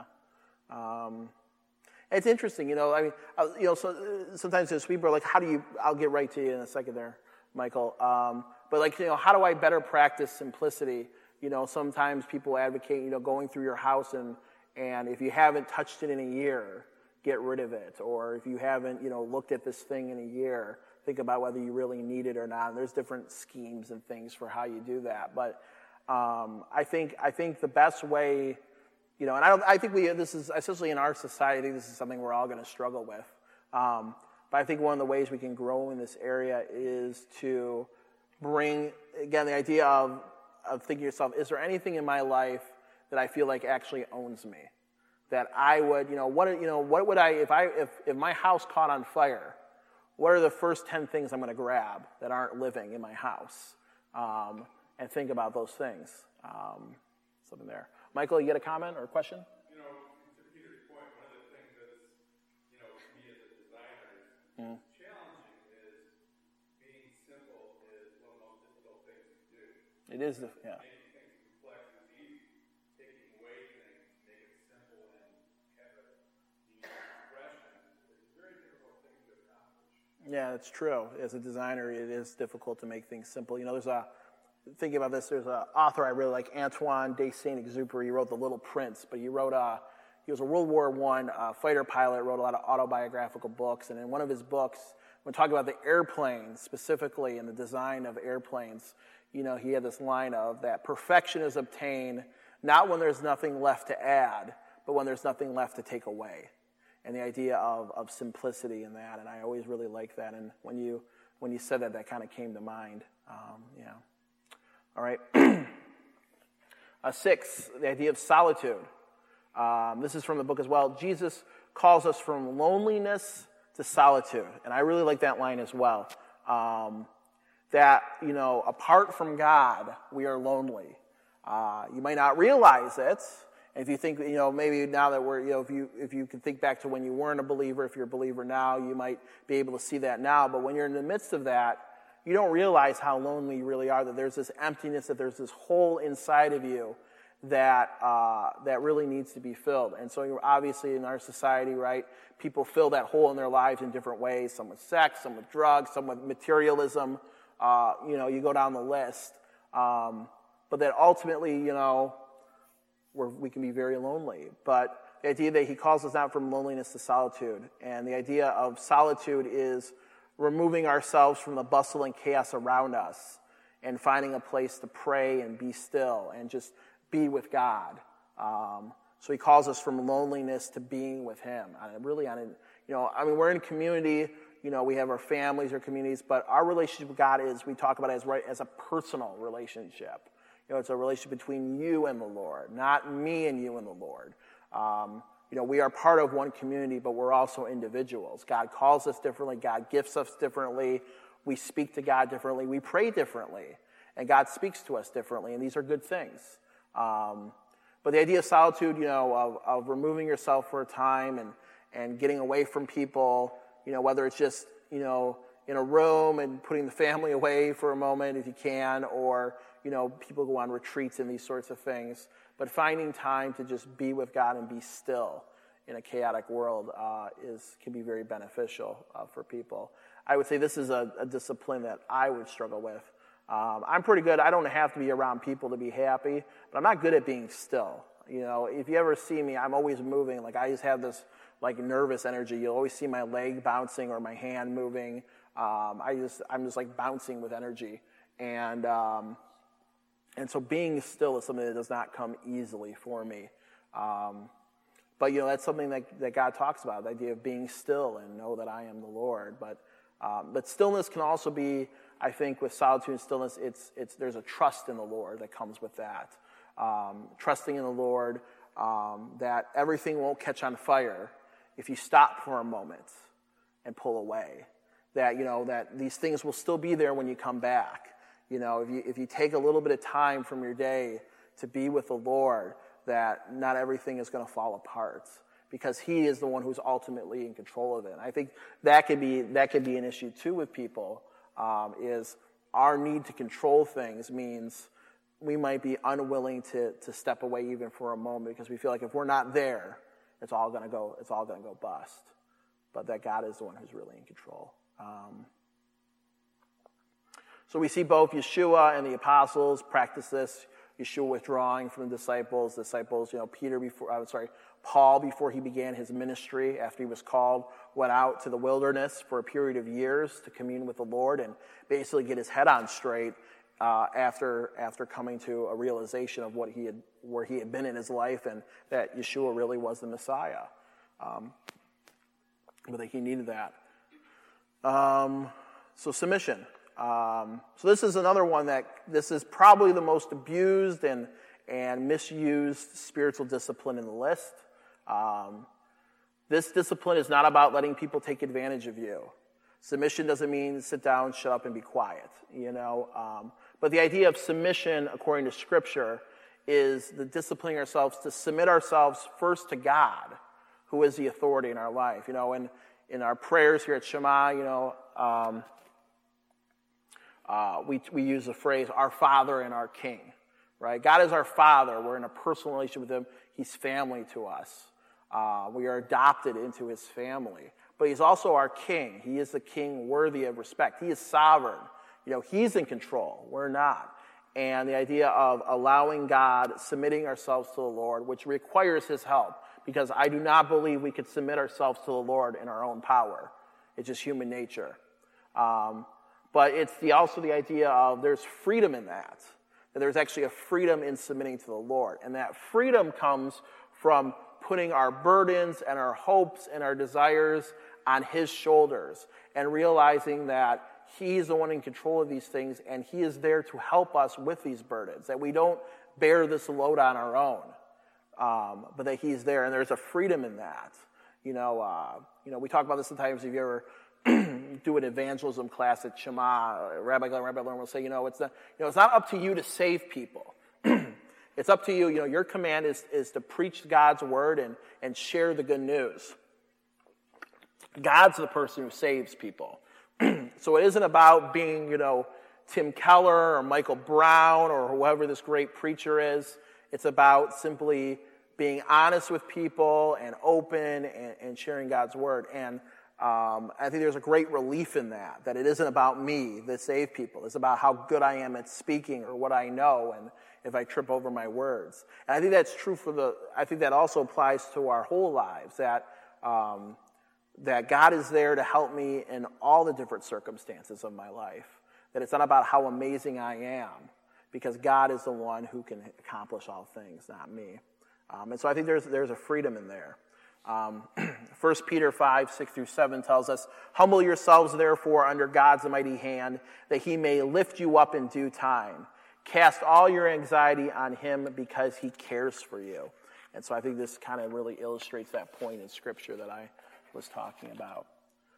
It's interesting, so sometimes as people are like, I'll get right to you in a second there, Michael. But how do I better practice simplicity? Sometimes people advocate, going through your house and if you haven't touched it in a year, get rid of it. Or if you haven't, looked at this thing in a year, think about whether you really need it or not. And there's different schemes and things for how you do that. But I think the best way, and I think this is, especially in our society, this is something we're all going to struggle with. But I think one of the ways we can grow in this area is to bring, again, the idea of thinking to yourself, is there anything in my life that I feel like actually owns me? That I would, what would I, if my house caught on fire, what are the first 10 things I'm going to grab that aren't living in my house? And think about those things. Something there. Michael, you got a comment or a question? To Peter's point, one of the things that's, me as a designer, challenging is being simple is one of the most difficult things to do. It is, yeah. Making things complex is easy. Taking away things, make it simple and have a unique expression is a very difficult thing to accomplish. Yeah, it's true. As a designer, it is difficult to make things simple. Thinking about this, there's an author I really like, Antoine de Saint-Exupéry. He wrote The Little Prince, but he was a World War I fighter pilot, wrote a lot of autobiographical books, and in one of his books, when talking about the airplanes specifically and the design of airplanes, he had this line of that perfection is obtained not when there's nothing left to add, but when there's nothing left to take away. and the idea of simplicity in that. And I always really like that. And when you said that, that kind of came to mind. Yeah. All right. 6, the idea of solitude. This is from the book as well. Jesus calls us from loneliness to solitude. And I really like that line as well. That, apart from God, we are lonely. You might not realize it. And if you think, maybe now that we're, if you can think back to when you weren't a believer, if you're a believer now, you might be able to see that now. But when you're in the midst of that, you don't realize how lonely you really are, that there's this emptiness, that there's this hole inside of you that really needs to be filled. And so obviously in our society, right, people fill that hole in their lives in different ways, some with sex, some with drugs, some with materialism. You go down the list. But that ultimately, we can be very lonely. But the idea that he calls us out from loneliness to solitude. And the idea of solitude is removing ourselves from the bustle and chaos around us and finding a place to pray and be still and just be with God. So he calls us from loneliness to being with him. We're in community. We have our families, our communities, but our relationship with God we talk about it as a personal relationship. It's a relationship between you and the Lord, not me and you and the Lord. We are part of one community, but we're also individuals. God calls us differently. God gifts us differently. We speak to God differently. We pray differently. And God speaks to us differently, and these are good things. But the idea of solitude, of removing yourself for a time and getting away from people, whether it's just, in a room and putting the family away for a moment if you can, or, people go on retreats and these sorts of things. But finding time to just be with God and be still in a chaotic world can be very beneficial for people. I would say this is a discipline that I would struggle with. I'm pretty good. I don't have to be around people to be happy, but I'm not good at being still. If you ever see me, I'm always moving. Like I just have this nervous energy. You'll always see my leg bouncing or my hand moving. I'm just like bouncing with energy. And so being still is something that does not come easily for me. But that's something that God talks about, the idea of being still and know that I am the Lord. But stillness can also be, I think, with solitude and stillness, there's a trust in the Lord that comes with that. Trusting in the Lord that everything won't catch on fire if you stop for a moment and pull away. That that these things will still be there when you come back. If you take a little bit of time from your day to be with the Lord, that not everything is going to fall apart because he is the one who's ultimately in control of it. And I think that could be an issue too with people. Is our need to control things means we might be unwilling to step away even for a moment because we feel like if we're not there, it's all going to go bust. But that God is the one who's really in control. So we see both Yeshua and the apostles practice this. Yeshua withdrawing from the disciples, Paul, before he began his ministry, after he was called, went out to the wilderness for a period of years to commune with the Lord and basically get his head on straight after coming to a realization of where he had been in his life and that Yeshua really was the Messiah. But that he needed that. So submission. So this is another one this is probably the most abused and misused spiritual discipline in the list. This discipline is not about letting people take advantage of you. Submission doesn't mean sit down, shut up, and be quiet, But the idea of submission, according to Scripture, is the disciplining ourselves to submit ourselves first to God, who is the authority in our life. In our prayers here at Shema, we use the phrase, our Father and our King, right? God is our Father. We're in a personal relationship with him. He's family to us. We are adopted into his family. But he's also our King. He is the King worthy of respect. He is sovereign. He's in control. We're not. And the idea of allowing God, submitting ourselves to the Lord, which requires his help, because I do not believe we could submit ourselves to the Lord in our own power. It's just human nature. But it's also the idea of there's freedom in that there's actually a freedom in submitting to the Lord. And that freedom comes from putting our burdens and our hopes and our desires on his shoulders and realizing that he's the one in control of these things and he is there to help us with these burdens, that we don't bear this load on our own, but that he's there, and there's a freedom in that. We talk about this sometimes. If you ever do an evangelism class at Shema, Rabbi Glenn will say, it's not up to you to save people. It's up to you. Your command is to preach God's word and share the good news. God's the person who saves people. So it isn't about being, Tim Keller or Michael Brown or whoever this great preacher is. It's about simply being honest with people and open and sharing God's word. And I think there's a great relief in that it isn't about me that save people. It's about how good I am at speaking or what I know and if I trip over my words. And I think that's true I think that also applies to our whole lives, that God is there to help me in all the different circumstances of my life. That it's not about how amazing I am, because God is the one who can accomplish all things, not me. And so I think there's a freedom in there. 1 Peter 5, 6 through 7 tells us, "Humble yourselves, therefore, under God's mighty hand, that he may lift you up in due time. Cast all your anxiety on him because he cares for you." And so I think this kind of really illustrates that point in Scripture that I was talking about.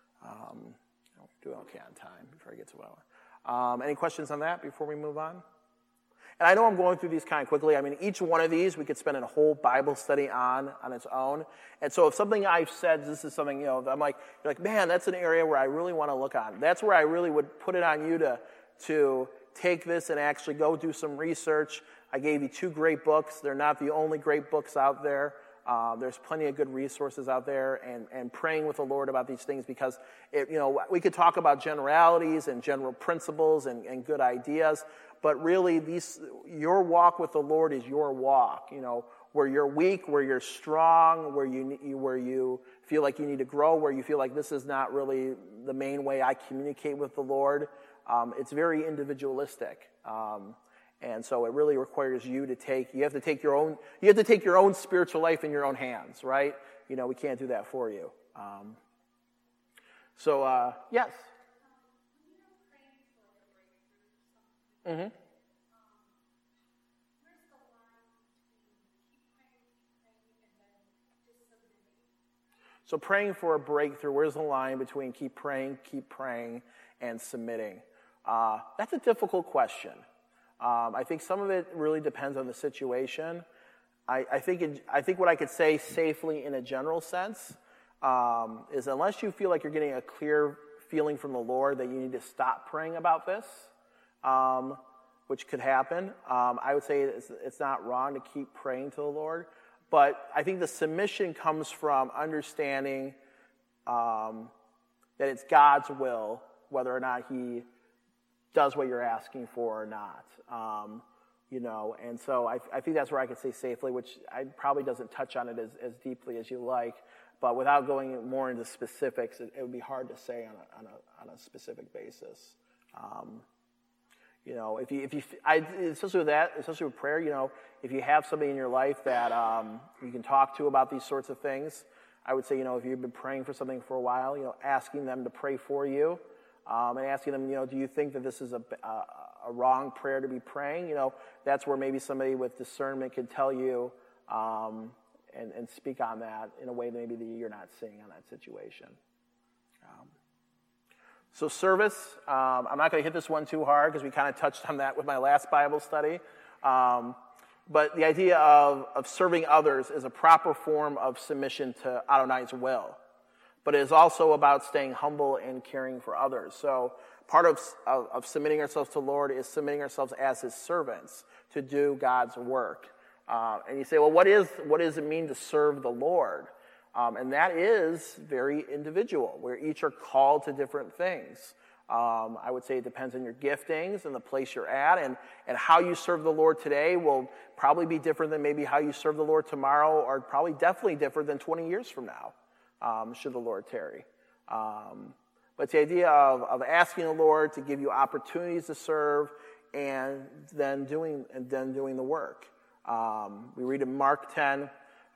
Doing okay on time before I get to any questions on that before we move on? And I know I'm going through these kind of quickly. I mean, each one of these we could spend a whole Bible study on its own. And so if something I've said, this is something, I'm like, you're like, man, that's an area where I really want to look on. That's where I really would put it on you to take this and actually go do some research. I gave you 2 great books. They're not the only great books out there. There's plenty of good resources out there, and praying with the Lord about these things, because we could talk about generalities and general principles and good ideas, but really your walk with the Lord is your walk. Where you're weak, where you're strong, where you feel like you need to grow, where you feel like this is not really the main way I communicate with the Lord. It's very individualistic. And so it really requires you have to take your own spiritual life in your own hands, right? We can't do that for you. Yes. Mm-hmm. So praying for a breakthrough, where's the line between keep praying, and submitting? That's a difficult question. I think some of it really depends on the situation. I think what I could say safely in a general sense is, unless you feel like you're getting a clear feeling from the Lord that you need to stop praying about this, which could happen, I would say it's not wrong to keep praying to the Lord. But I think the submission comes from understanding that it's God's will, whether or not he does what you're asking for or not. And so I think that's where I could say safely, which probably doesn't touch on it as deeply as you like. But without going more into specifics, it would be hard to say on a specific basis. Especially with that, especially with prayer, if you have somebody in your life that you can talk to about these sorts of things, I would say, if you've been praying for something for a while, asking them to pray for you, and asking them, do you think that this is a wrong prayer to be praying? That's where maybe somebody with discernment could tell you and speak on that in a way that maybe that you're not seeing on that situation. So service, I'm not going to hit this one too hard because we kind of touched on that with my last Bible study. But the idea of serving others is a proper form of submission to Adonai's will. But it is also about staying humble and caring for others. So part of submitting ourselves to the Lord is submitting ourselves as his servants to do God's work. And you say, well, what does it mean to serve the Lord? And that is very individual, where each are called to different things. I would say it depends on your giftings and the place you're at, and how you serve the Lord today will probably be different than maybe how you serve the Lord tomorrow, or probably definitely different than 20 years from now, should the Lord tarry. But it's the idea of asking the Lord to give you opportunities to serve, and then doing the work. We read in Mark 10,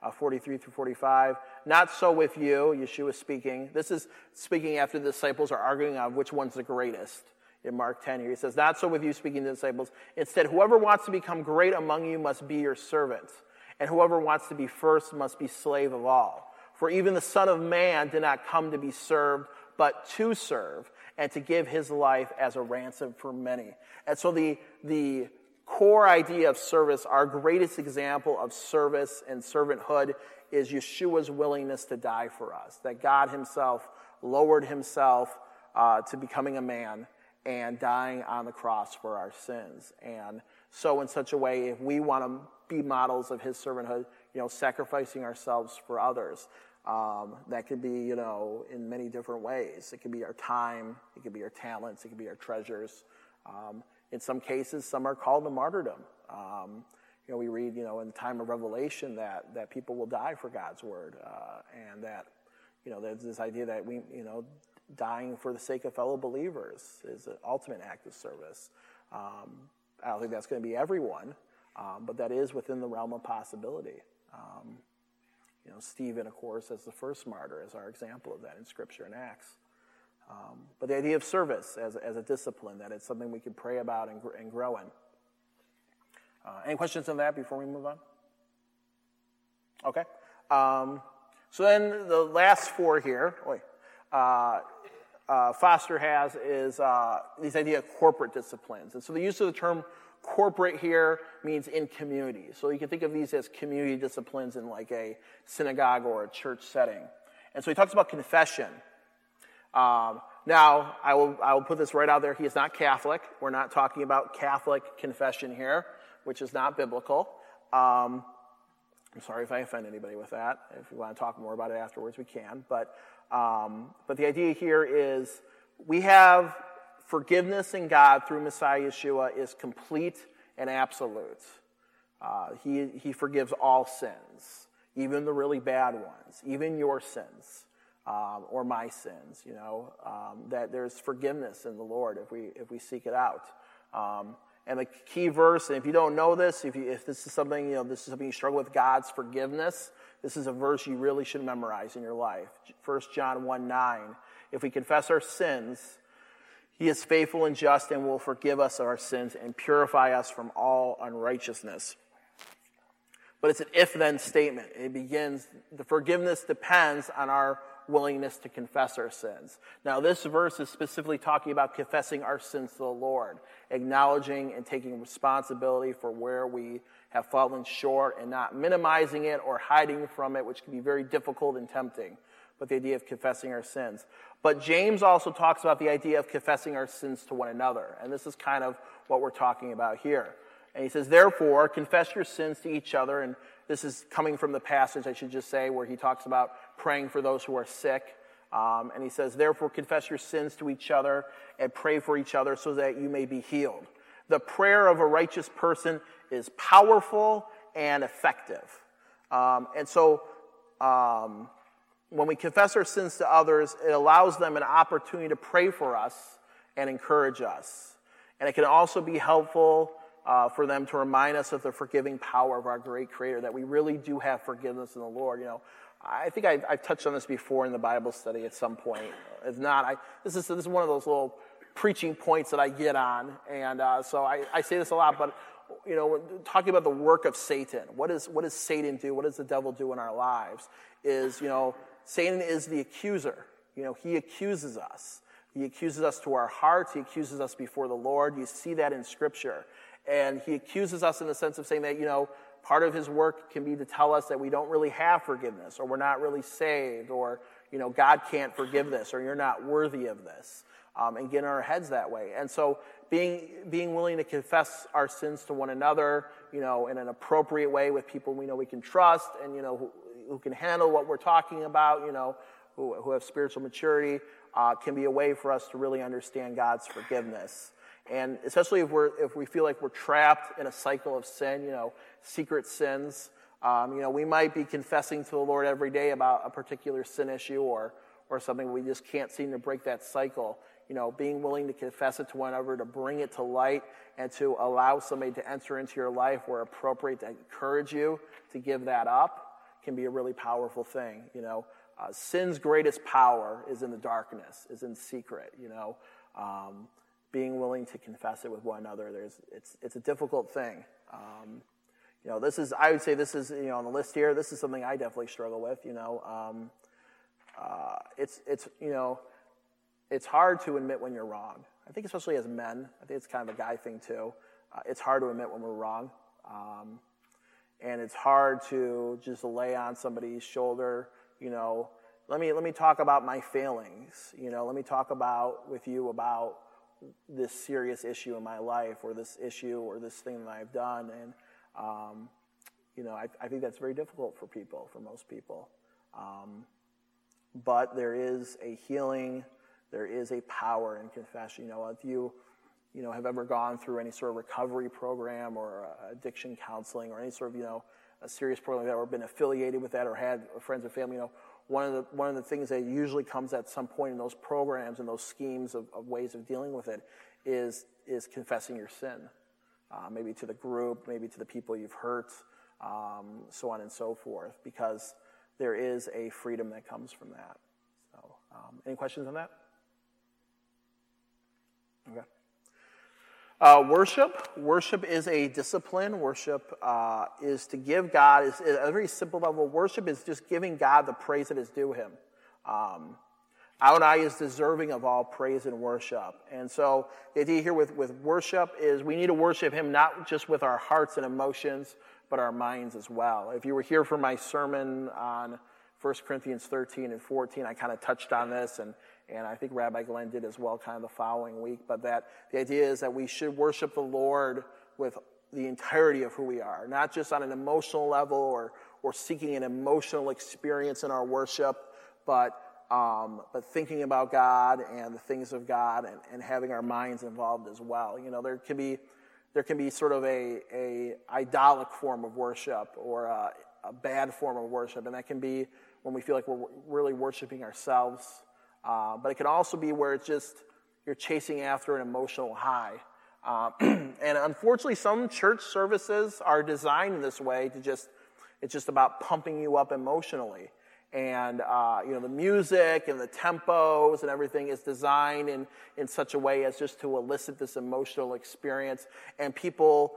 43 through 45. Not so with you, Yeshua speaking. This is speaking after the disciples are arguing on which one's the greatest. In Mark 10 here, he says, not so with you, speaking to the disciples. Instead, whoever wants to become great among you must be your servant, and whoever wants to be first must be slave of all. For even the Son of Man did not come to be served, but to serve, and to give his life as a ransom for many. And so the core idea of service, our greatest example of service and servanthood, is Yeshua's willingness to die for us. That God himself lowered himself to becoming a man and dying on the cross for our sins. And so in such a way, if we want to be models of his servanthood, sacrificing ourselves for others, that could be, in many different ways. It could be our time, it could be our talents, it could be our treasures. In some cases, some are called to martyrdom. We read, in the time of Revelation that people will die for God's word, and that, there's this idea that we, dying for the sake of fellow believers is an ultimate act of service. I don't think that's going to be everyone, but that is within the realm of possibility. Stephen, of course, as the first martyr, is our example of that in Scripture and Acts. But the idea of service as a discipline, that it's something we can pray about and grow in. Any questions on that before we move on? Okay. So then the last four here, Foster has is this idea of corporate disciplines. And so the use of the term corporate here means in community. So you can think of these as community disciplines in like a synagogue or a church setting. And so he talks about confession. Now, I will put this right out there. He is not Catholic. We're not talking about Catholic confession here, which is not biblical. I'm sorry if I offend anybody with that. If we want to talk more about it afterwards, we can. But the idea here is we have forgiveness in God through Messiah Yeshua is complete and absolute. He forgives all sins, even the really bad ones, even your sins. Or my sins, that there's forgiveness in the Lord if we seek it out. And the key verse, and if you don't know this, if this is something, you struggle with God's forgiveness, this is a verse you really should memorize in your life. 1 John 1:9. If we confess our sins, he is faithful and just and will forgive us our sins and purify us from all unrighteousness. But it's an if-then statement. It begins, the forgiveness depends on our willingness to confess our sins. Now, this verse is specifically talking about confessing our sins to the Lord, acknowledging and taking responsibility for where we have fallen short and not minimizing it or hiding from it, which can be very difficult and tempting, but the idea of confessing our sins. But James also talks about the idea of confessing our sins to one another, and this is kind of what we're talking about here. And he says, therefore, confess your sins to each other. And this is coming from the passage, I should just say, where he talks about praying for those who are sick. And he says, therefore, confess your sins to each other and pray for each other so that you may be healed. The prayer of a righteous person is powerful and effective. And so when we confess our sins to others, it allows them an opportunity to pray for us and encourage us. And it can also be helpful for them to remind us of the forgiving power of our great Creator, that we really do have forgiveness in the Lord. I think I've touched on this before in the Bible study at some point. If not, this is one of those little preaching points that I get on, and so I say this a lot. But talking about the work of Satan, what does Satan do? What does the devil do in our lives? Satan is the accuser. He accuses us. He accuses us to our hearts. He accuses us before the Lord. You see that in Scripture. And he accuses us in the sense of saying that, part of his work can be to tell us that we don't really have forgiveness, or we're not really saved, or, God can't forgive this, or you're not worthy of this, and get in our heads that way. And so being willing to confess our sins to one another, in an appropriate way with people we know we can trust, and, who can handle what we're talking about, who have spiritual maturity, can be a way for us to really understand God's forgiveness. And especially if we feel like we're trapped in a cycle of sin, secret sins, we might be confessing to the Lord every day about a particular sin issue or something. We just can't seem to break that cycle. Being willing to confess it to one another, to bring it to light, and to allow somebody to enter into your life where appropriate, to encourage you to give that up, can be a really powerful thing. Sin's greatest power is in the darkness, is in secret. Being willing to confess it with one another, it's a difficult thing. I would say this is, on the list here, this is something I definitely struggle with. It's hard to admit when you're wrong. I think especially as men, I think it's kind of a guy thing too. It's hard to admit when we're wrong. And it's hard to just lay on somebody's shoulder, let me talk about my failings. Let me talk with you about this serious issue in my life, or this issue or this thing that I've done. And, I think that's very difficult for most people. But there is a healing, there is a power in confession. If you have ever gone through any sort of recovery program or addiction counseling or any sort of, a serious program that, or been affiliated with that, or had friends or family, one of the things that usually comes at some point in those programs and those schemes of ways of dealing with it is confessing your sin, maybe to the group, maybe to the people you've hurt, so on and so forth, because there is a freedom that comes from that. So, any questions on that? Okay. Worship is a discipline. Worship is to give God, is at a very simple level. Worship is just giving God the praise that is due him. Adonai is deserving of all praise and worship. And so the idea here with worship is we need to worship him not just with our hearts and emotions, but our minds as well. If you were here for my sermon on 1 Corinthians 13 and 14, I kind of touched on this, and I think Rabbi Glenn did as well kind of the following week, but that the idea is that we should worship the Lord with the entirety of who we are, not just on an emotional level or seeking an emotional experience in our worship, but thinking about God and the things of God and having our minds involved as well. There can be sort of a idolic form of worship or a bad form of worship, and that can be when we feel like we're really worshiping ourselves. But it can also be where it's just you're chasing after an emotional high. And unfortunately, some church services are designed in this way it's just about pumping you up emotionally. And, the music and the tempos and everything is designed in such a way as just to elicit this emotional experience. And people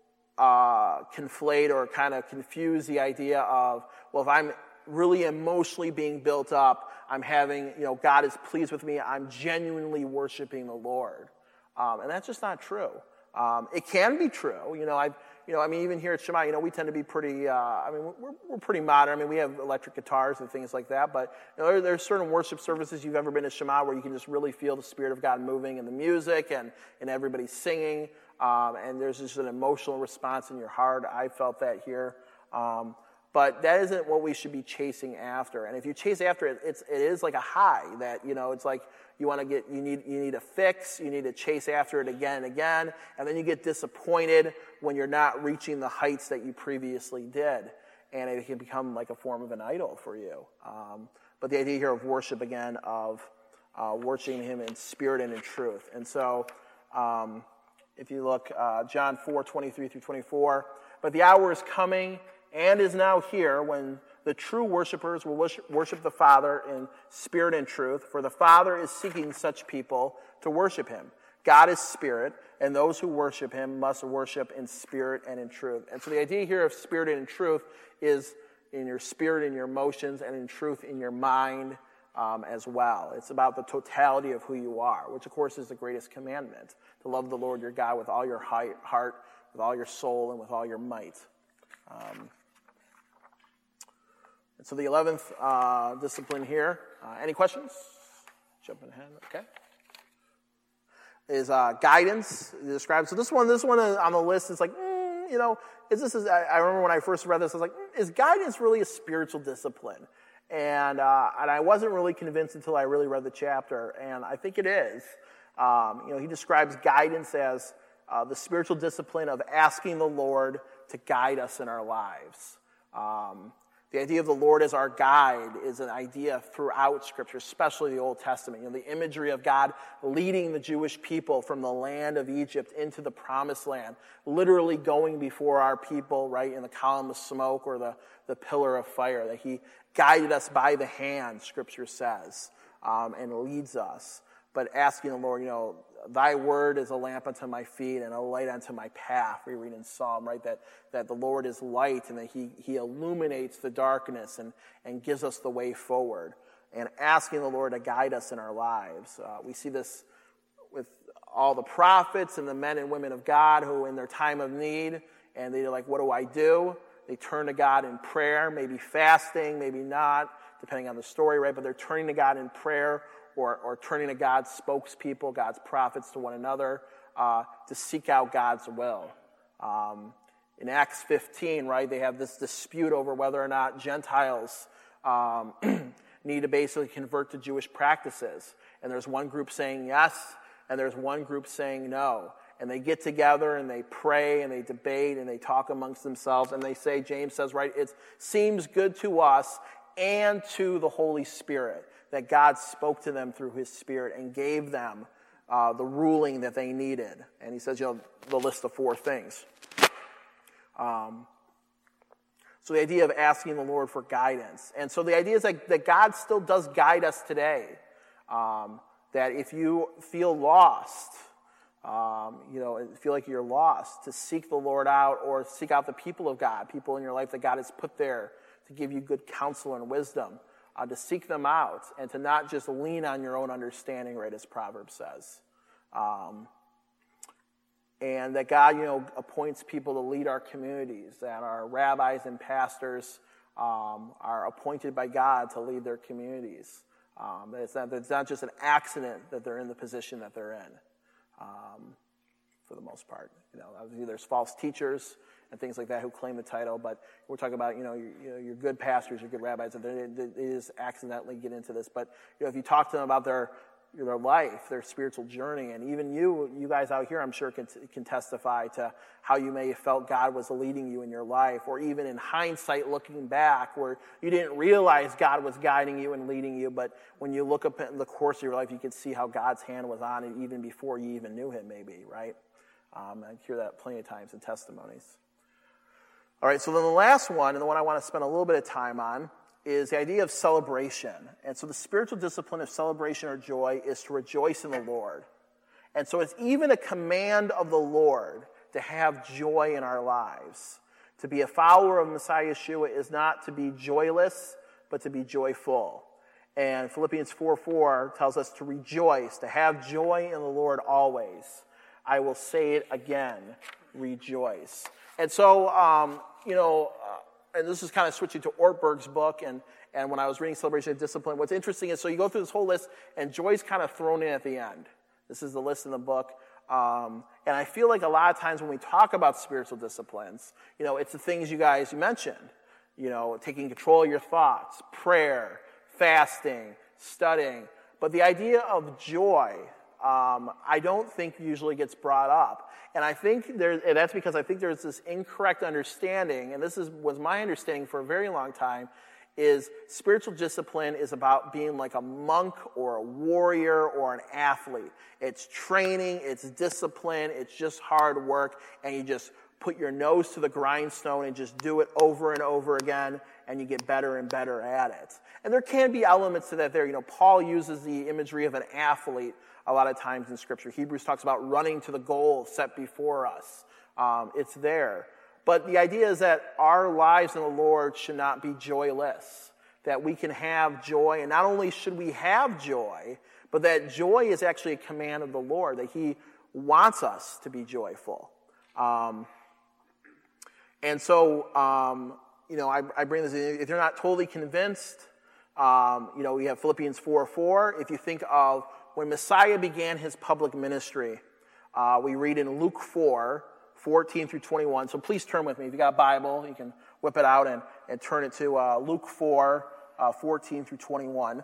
conflate or kind of confuse the idea of, well, if I'm really emotionally being built up, I'm having, God is pleased with me, I'm genuinely worshiping the Lord. And that's just not true. It can be true. Even here at Shema, we tend to be pretty, we're pretty modern. We have electric guitars and things like that, but there's certain worship services you've ever been to Shema where you can just really feel the Spirit of God moving in the music and everybody singing, and there's just an emotional response in your heart. I felt that here. But that isn't what we should be chasing after. And if you chase after it, it is like a high that, it's like you need a fix, you need to chase after it again and again, and then you get disappointed when you're not reaching the heights that you previously did. And it can become like a form of an idol for you. But the idea here of worship, again, of worshiping him in spirit and in truth. And so if you look, John 4:23-24, but the hour is coming and is now here when the true worshipers will worship the Father in spirit and truth, for the Father is seeking such people to worship him. God is spirit, and those who worship him must worship in spirit and in truth. And so the idea here of spirit and in truth is in your spirit, in your emotions, and in truth in your mind as well. It's about the totality of who you are, which of course is the greatest commandment, to love the Lord your God with all your heart, with all your soul, and with all your might. And so the 11th discipline here, any questions? Jumping ahead, okay. Is guidance described. So this one on the list is like, I remember when I first read this, I was like, is guidance really a spiritual discipline? And I wasn't really convinced until I really read the chapter, and I think it is. He describes guidance as the spiritual discipline of asking the Lord to guide us in our lives. The idea of the Lord as our guide is an idea throughout Scripture, especially the Old Testament. The imagery of God leading the Jewish people from the land of Egypt into the promised land, literally going before our people, right, in the column of smoke or the pillar of fire, that he guided us by the hand, Scripture says, and leads us. But asking the Lord, thy word is a lamp unto my feet and a light unto my path. We read in Psalm, right, that the Lord is light and that he illuminates the darkness and gives us the way forward. And asking the Lord to guide us in our lives. We see this with all the prophets and the men and women of God who in their time of need, and they're like, what do I do? They turn to God in prayer, maybe fasting, maybe not, depending on the story, right? But they're turning to God in prayer or turning to God's spokespeople, God's prophets to one another to seek out God's will. In Acts 15, right, they have this dispute over whether or not Gentiles need to basically convert to Jewish practices. And there's one group saying yes, and there's one group saying no. And they get together and they pray and they debate and they talk amongst themselves and they say, James says, right, it seems good to us and to the Holy Spirit that God spoke to them through his Spirit and gave them the ruling that they needed. And he says, the list of 4 things. So the idea of asking the Lord for guidance. And so the idea is that God still does guide us today. That if you feel lost, feel like you're lost, to seek the Lord out or seek out the people of God, people in your life that God has put there to give you good counsel and wisdom, to seek them out and to not just lean on your own understanding, right, as Proverbs says. And that God, appoints people to lead our communities, that our rabbis and pastors are appointed by God to lead their communities. That it's not just an accident that they're in the position that they're in, for the most part. Obviously there's false teachers and things like that who claim the title, but we're talking about, your good pastors, your good rabbis, that they just accidentally get into this. But, if you talk to them about their life, their spiritual journey, and even you guys out here, I'm sure can testify to how you may have felt God was leading you in your life, or even in hindsight looking back where you didn't realize God was guiding you and leading you, but when you look up at the course of your life, you can see how God's hand was on it even before you even knew him, maybe, right? I hear that plenty of times in testimonies. All right, so then the last one, and the one I want to spend a little bit of time on, is the idea of celebration. And so the spiritual discipline of celebration or joy is to rejoice in the Lord. And so it's even a command of the Lord to have joy in our lives. To be a follower of Messiah Yeshua is not to be joyless, but to be joyful. And Philippians 4:4 tells us to rejoice, to have joy in the Lord always. I will say it again, rejoice. And so, and this is kind of switching to Ortberg's book, and when I was reading Celebration of Discipline, what's interesting is, so you go through this whole list, and joy's kind of thrown in at the end. This is the list in the book. And I feel like a lot of times when we talk about spiritual disciplines, it's the things you mentioned. Taking control of your thoughts, prayer, fasting, studying. But the idea of joy, I don't think usually gets brought up. And I think that's because I think there's this incorrect understanding, and this was my understanding for a very long time, is spiritual discipline is about being like a monk or a warrior or an athlete. It's training, it's discipline, it's just hard work, and you just put your nose to the grindstone and just do it over and over again, and you get better and better at it. And there can be elements to that there. Paul uses the imagery of an athlete a lot of times in Scripture. Hebrews talks about running to the goal set before us. It's there. But the idea is that our lives in the Lord should not be joyless, that we can have joy. And not only should we have joy, but that joy is actually a command of the Lord, that he wants us to be joyful. And so, I bring this in. If you're not totally convinced, we have Philippians 4:4. If you think of when Messiah began his public ministry, we read in Luke 4:14 through 21. So please turn with me. If you got a Bible, you can whip it out and turn it to Luke 4:14 through 21.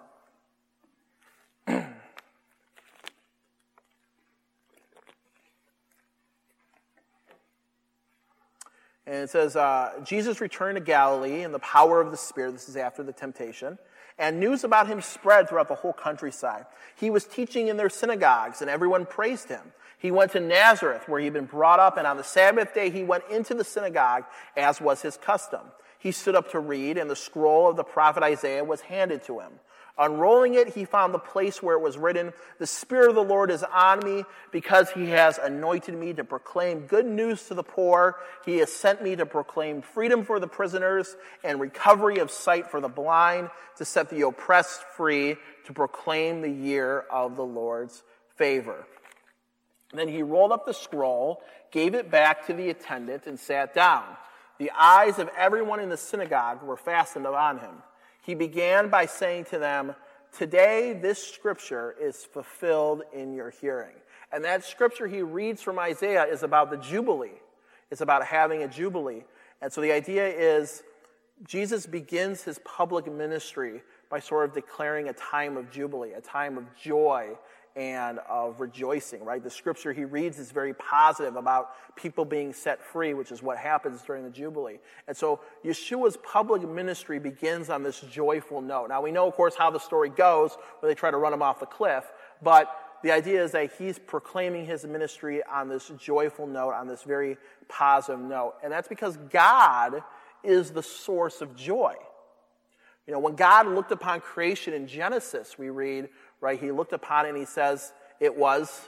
And it says, Jesus returned to Galilee in the power of the Spirit. This is after the temptation. And news about him spread throughout the whole countryside. He was teaching in their synagogues, and everyone praised him. He went to Nazareth, where he had been brought up, and on the Sabbath day he went into the synagogue, as was his custom. He stood up to read, and the scroll of the prophet Isaiah was handed to him. Unrolling it, he found the place where it was written, "The Spirit of the Lord is on me, because he has anointed me to proclaim good news to the poor. He has sent me to proclaim freedom for the prisoners and recovery of sight for the blind, to set the oppressed free, to proclaim the year of the Lord's favor." Then he rolled up the scroll, gave it back to the attendant, and sat down. The eyes of everyone in the synagogue were fastened upon him. He began by saying to them, "Today this scripture is fulfilled in your hearing." And that scripture he reads from Isaiah is about the Jubilee. It's about having a Jubilee. And so the idea is Jesus begins his public ministry by sort of declaring a time of Jubilee, a time of joy and of rejoicing, right? The scripture he reads is very positive about people being set free, which is what happens during the Jubilee. And so Yeshua's public ministry begins on this joyful note. Now we know, of course, how the story goes, where they try to run him off the cliff, but the idea is that he's proclaiming his ministry on this joyful note, on this very positive note. And that's because God is the source of joy. You know, when God looked upon creation in Genesis, we read, right, he looked upon it and he says, it was,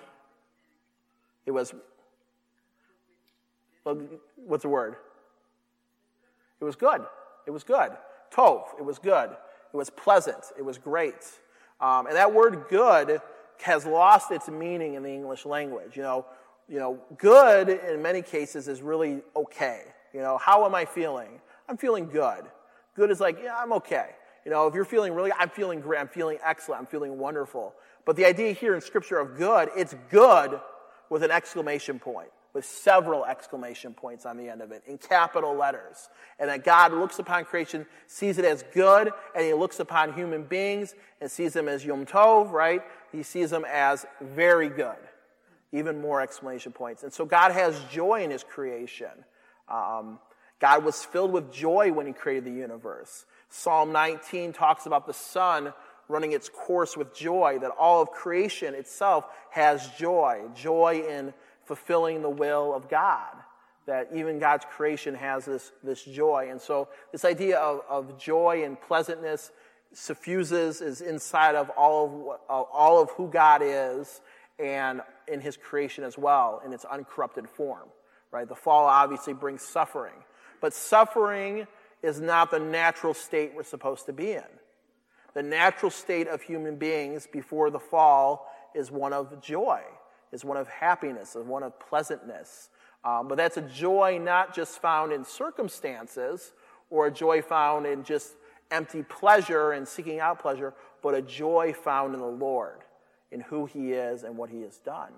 well, what's the word? It was good. It was good. Tov, it was good. It was pleasant. It was great. And that word good has lost its meaning in the English language. You know, good in many cases is really okay. You know, how am I feeling? I'm feeling good. Good is like, yeah, I'm okay. You know, if you're feeling really, I'm feeling great, I'm feeling excellent, I'm feeling wonderful. But the idea here in Scripture of good, it's good with an exclamation point, with several exclamation points on the end of it, in capital letters. And that God looks upon creation, sees it as good, and he looks upon human beings and sees them as Yom Tov, right? He sees them as very good. Even more exclamation points. And so God has joy in his creation. God was filled with joy when he created the universe. Psalm 19 talks about the sun running its course with joy, that all of creation itself has joy in fulfilling the will of God, that even God's creation has this joy. And so this idea of joy and pleasantness suffuses, is inside of all of who God is and in his creation as well, in its uncorrupted form. Right? The fall obviously brings suffering. But suffering is not the natural state we're supposed to be in. The natural state of human beings before the fall is one of joy, is one of happiness, is one of pleasantness. But that's a joy not just found in circumstances or a joy found in just empty pleasure and seeking out pleasure, but a joy found in the Lord, in who he is and what he has done.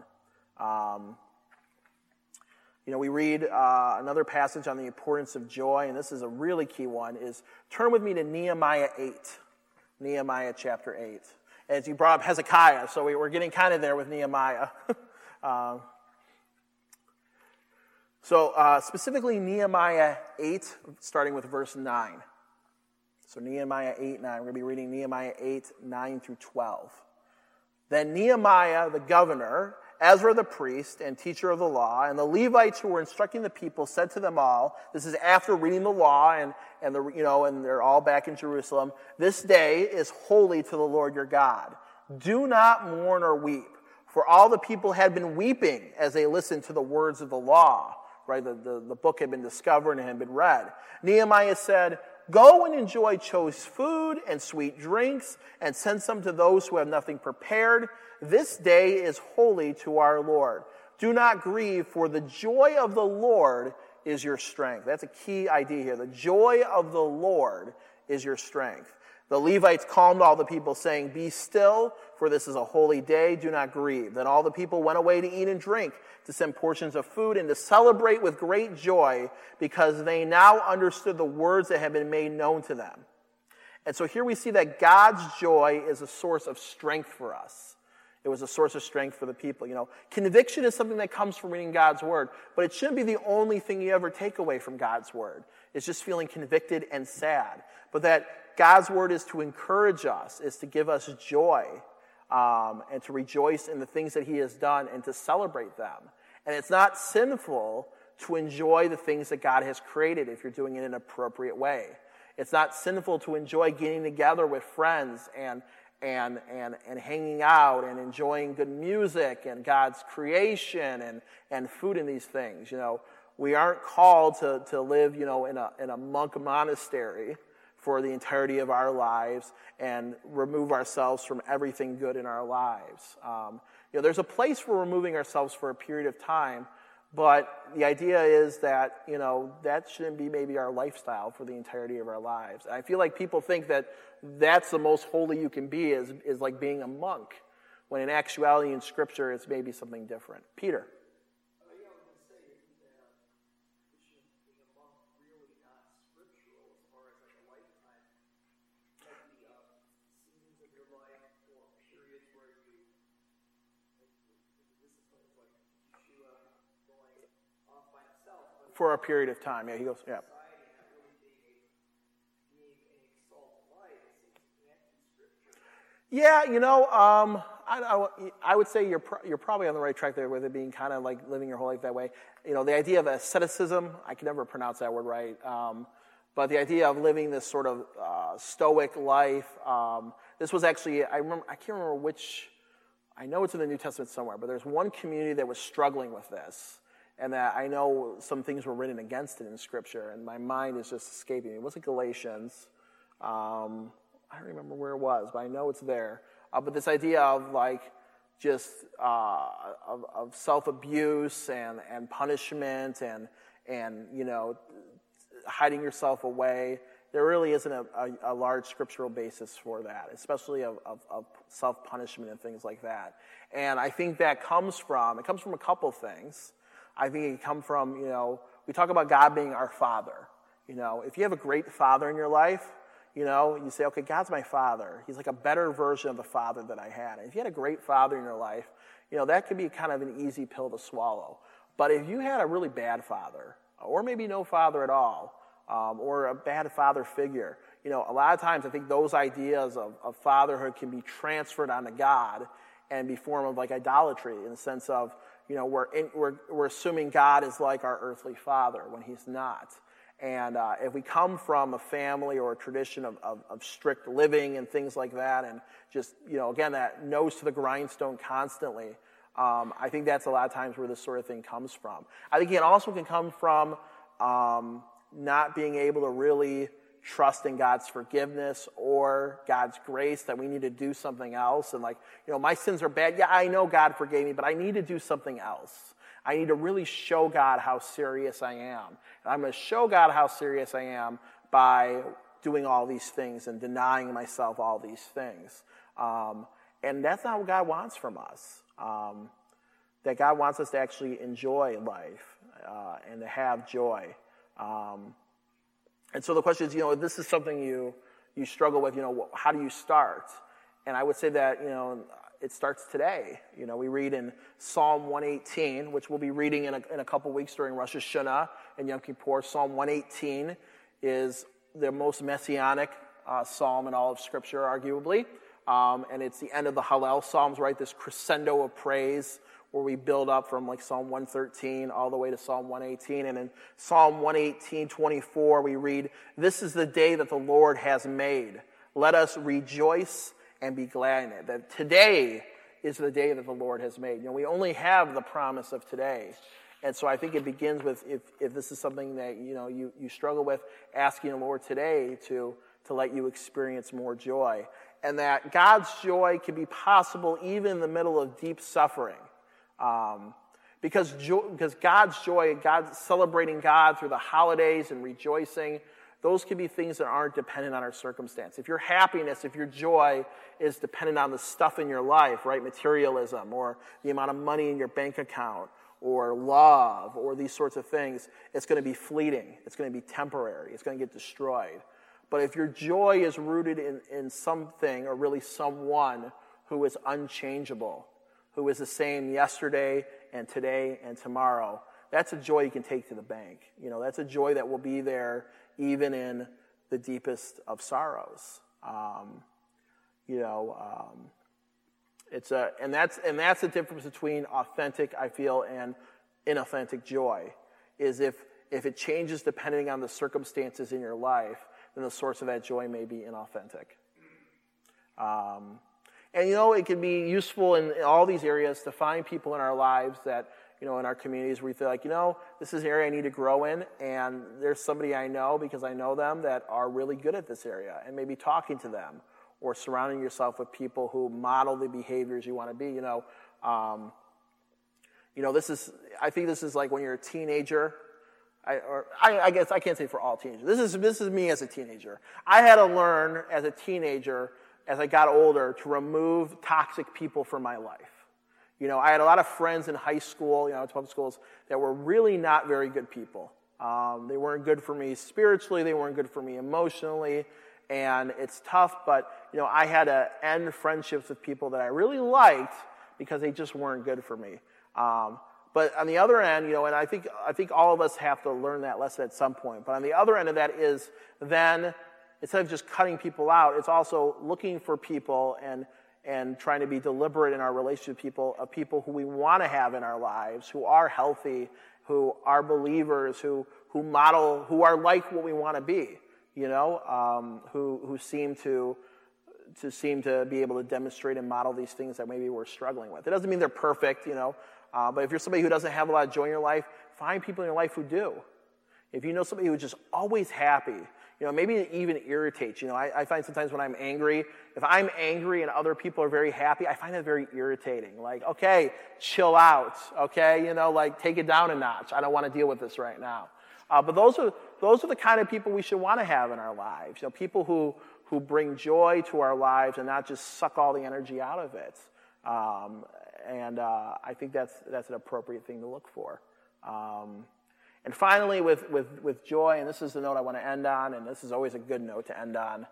You know, we read another passage on the importance of joy, and this is a really key one, is turn with me to Nehemiah 8. Nehemiah chapter 8. As you brought up Hezekiah, so we're getting kind of there with Nehemiah. Specifically Nehemiah 8, starting with verse 9. So Nehemiah 8, 9. We're going to be reading Nehemiah 8, 9 through 12. Then Nehemiah, the governor, Ezra the priest and teacher of the law, and the Levites who were instructing the people said to them all, this is after reading the law and they're all back in Jerusalem, "This day is holy to the Lord your God. Do not mourn or weep." For all the people had been weeping as they listened to the words of the law. Right? The book had been discovered and had been read. Nehemiah said, "Go and enjoy choice food and sweet drinks, and send some to those who have nothing prepared. This day is holy to our Lord. Do not grieve, for the joy of the Lord is your strength." That's a key idea here. The joy of the Lord is your strength. The Levites calmed all the people, saying, "Be still, for this is a holy day. Do not grieve." Then all the people went away to eat and drink, to send portions of food, and to celebrate with great joy, because they now understood the words that had been made known to them. And so here we see that God's joy is a source of strength for us. It was a source of strength for the people. Conviction is something that comes from reading God's word, but it shouldn't be the only thing you ever take away from God's word. It's just feeling convicted and sad. But that God's word is to encourage us, is to give us joy, and to rejoice in the things that he has done and to celebrate them. And it's not sinful to enjoy the things that God has created if you're doing it in an appropriate way. It's not sinful to enjoy getting together with friends and hanging out and enjoying good music and God's creation and food and these things. We aren't called to live, in a monk monastery for the entirety of our lives and remove ourselves from everything good in our lives. There's a place for removing ourselves for a period of time, but the idea is that, that shouldn't be maybe our lifestyle for the entirety of our lives. I feel like people think that that's the most holy you can be is like being a monk, when in actuality in Scripture it's maybe something different. Peter. For a period of time, yeah, he goes, yeah. Yeah, I would say you're probably on the right track there with it being kind of like living your whole life that way. The idea of asceticism, I can never pronounce that word right, but the idea of living this sort of stoic life. This was actually, I can't remember which, I know it's in the New Testament somewhere, but there's one community that was struggling with this. And that I know some things were written against it in Scripture, and my mind is just escaping me. It wasn't Galatians. I don't remember where it was, but I know it's there. But this idea of just of self-abuse and punishment and hiding yourself away. There really isn't a large scriptural basis for that, especially of self-punishment and things like that. And I think that comes from a couple things. I think it comes from, we talk about God being our Father. If you have a great father in your life, you say, okay, God's my father. He's like a better version of the father that I had. And if you had a great father in your life, that could be kind of an easy pill to swallow. But if you had a really bad father, or maybe no father at all, or a bad father figure, a lot of times I think those ideas of fatherhood can be transferred onto God and be form of like idolatry in the sense of, we're assuming God is like our earthly father when he's not. And if we come from a family or a tradition of strict living and things like that, and just, again, that nose to the grindstone constantly, I think that's a lot of times where this sort of thing comes from. I think it also can come from not being able to really trust in God's forgiveness or God's grace, that we need to do something else. And my sins are bad. Yeah, I know God forgave me, but I need to do something else. I need to really show God how serious I am. And I'm going to show God how serious I am by doing all these things and denying myself all these things. And that's not what God wants from us. That God wants us to actually enjoy life and to have joy. And so the question is, if this is something you struggle with, how do you start? And I would say that, it starts today. We read in Psalm 118, which we'll be reading in a couple weeks during Rosh Hashanah and Yom Kippur. Psalm 118 is the most messianic psalm in all of Scripture, arguably. And it's the end of the Hallel Psalms, right? This crescendo of praise where we build up from Psalm 113 all the way to Psalm 118. And in Psalm 118:24, we read, "This is the day that the Lord has made. Let us rejoice and be glad in it." That today is the day that the Lord has made. We only have the promise of today. And so I think it begins with, if this is something that, you struggle with, asking the Lord today to let you experience more joy. And that God's joy can be possible even in the middle of deep suffering. Because God's joy, God celebrating God through the holidays and rejoicing, those can be things that aren't dependent on our circumstance. If your happiness, if your joy is dependent on the stuff in your life, right, materialism, or the amount of money in your bank account, or love, or these sorts of things, it's going to be fleeting. It's going to be temporary. It's going to get destroyed. But if your joy is rooted in something, or really someone who is unchangeable, who is the same yesterday and today and tomorrow. That's a joy you can take to the bank. That's a joy that will be there even in the deepest of sorrows. And that's the difference between authentic, I feel, and inauthentic joy. Is if it changes depending on the circumstances in your life, then the source of that joy may be inauthentic. And it can be useful in all these areas to find people in our lives that, in our communities where you feel like, this is an area I need to grow in, and there's somebody I know because I know them that are really good at this area, and maybe talking to them or surrounding yourself with people who model the behaviors you want to be. I think this is like when you're a teenager. I guess I can't say for all teenagers. This is me as a teenager. I had to learn as a teenager, as I got older, to remove toxic people from my life. I had a lot of friends in high school, public schools, that were really not very good people. They weren't good for me spiritually. They weren't good for me emotionally. And it's tough, but, I had to end friendships with people that I really liked because they just weren't good for me. But on the other end, and I think all of us have to learn that lesson at some point. But on the other end of that is then, instead of just cutting people out, it's also looking for people and trying to be deliberate in our relationship with people who we want to have in our lives, who are healthy, who are believers, who model, who are like what we want to be, who seem to be able to demonstrate and model these things that maybe we're struggling with. It doesn't mean they're perfect, but if you're somebody who doesn't have a lot of joy in your life, find people in your life who do. If you know somebody who's just always happy, maybe it even irritates. I find sometimes when I'm angry, if I'm angry and other people are very happy, I find that very irritating. Like, okay, chill out, okay? Take it down a notch. I don't want to deal with this right now. But those are the kind of people we should want to have in our lives. People who bring joy to our lives and not just suck all the energy out of it. I think that's an appropriate thing to look for. And finally, with joy, and this is the note I want to end on, and this is always a good note to end on,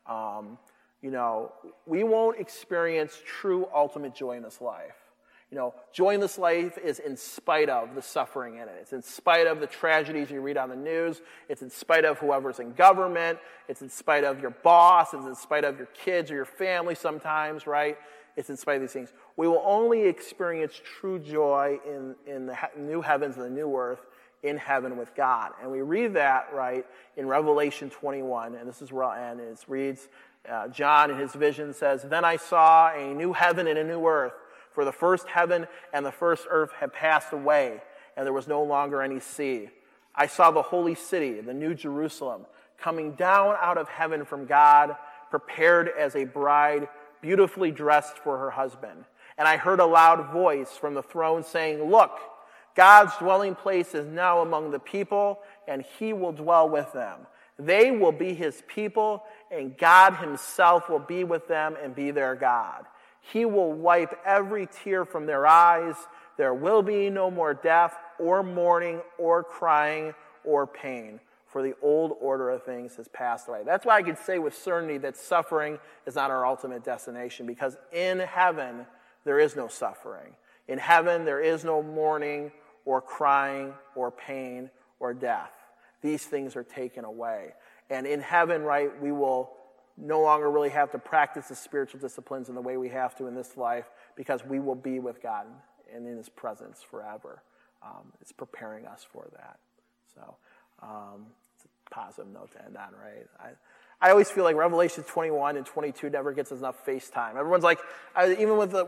we won't experience true ultimate joy in this life. Joy in this life is in spite of the suffering in it. It's in spite of the tragedies you read on the news. It's in spite of whoever's in government. It's in spite of your boss. It's in spite of your kids or your family sometimes, right? It's in spite of these things. We will only experience true joy in the new heavens and the new earth in heaven with God. And we read that, right, in Revelation 21, and this is where I'll end. It reads, John in his vision says, "Then I saw a new heaven and a new earth, for the first heaven and the first earth had passed away, and there was no longer any sea. I saw the holy city, the new Jerusalem, coming down out of heaven from God, prepared as a bride, beautifully dressed for her husband. And I heard a loud voice from the throne saying, 'Look, God's dwelling place is now among the people, and he will dwell with them. They will be his people, and God himself will be with them and be their God. He will wipe every tear from their eyes. There will be no more death or mourning or crying or pain, for the old order of things has passed away.'" That's why I can say with certainty that suffering is not our ultimate destination, because in heaven there is no suffering. In heaven there is no mourning or crying or pain or death. These things are taken away. And in heaven, right, we will no longer really have to practice the spiritual disciplines in the way we have to in this life, because we will be with God and in his presence forever. It's preparing us for that. So it's a positive note to end on, right? I always feel like Revelation 21 and 22 never gets enough face time. Everyone's like, even with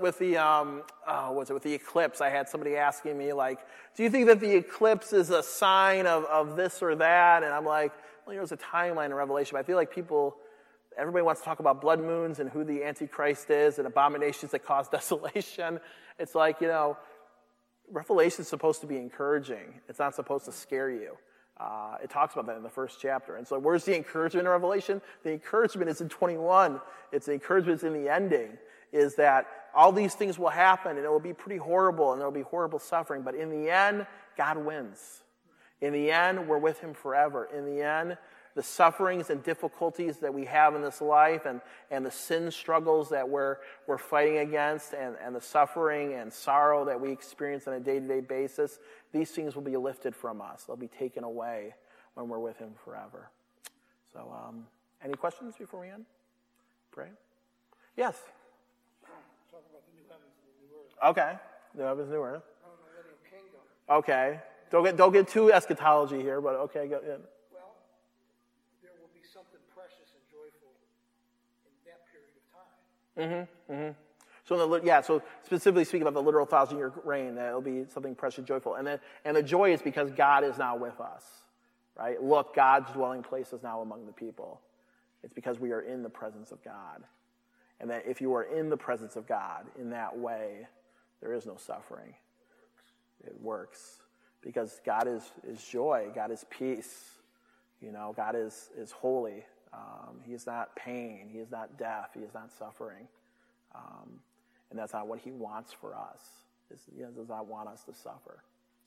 the eclipse, I had somebody asking me, like, do you think that the eclipse is a sign of this or that? And I'm like, well, there's a timeline in Revelation. But I feel like everybody wants to talk about blood moons and who the Antichrist is and abominations that cause desolation. It's like, Revelation is supposed to be encouraging. It's not supposed to scare you. It talks about that in the first chapter. And so where's the encouragement in Revelation? The encouragement is in 21. The encouragement is in the ending, is that all these things will happen, and it will be pretty horrible, and there will be horrible suffering. But in the end, God wins. In the end, we're with him forever. In the end, the sufferings and difficulties that we have in this life and the sin struggles that we're fighting against and the suffering and sorrow that we experience on a day-to-day basis, these things will be lifted from us. They'll be taken away when we're with him forever. So, any questions before we end? Pray. Yes? Talking about the new heavens and the new earth. Okay. New heavens, new earth. On the millennial kingdom. Okay. Don't get too eschatology here, but okay, go ahead. Well, there will be something precious and joyful in that period of time. So specifically speaking about the literal 1,000-year reign, it'll be something precious and joyful. And the joy is because God is now with us, right? Look, God's dwelling place is now among the people. It's because we are in the presence of God. And that if you are in the presence of God in that way, there is no suffering. It works. Because God is joy. God is peace. God is holy. He is not pain. He is not death. He is not suffering. And that's not what he wants for us. He does not want us to suffer.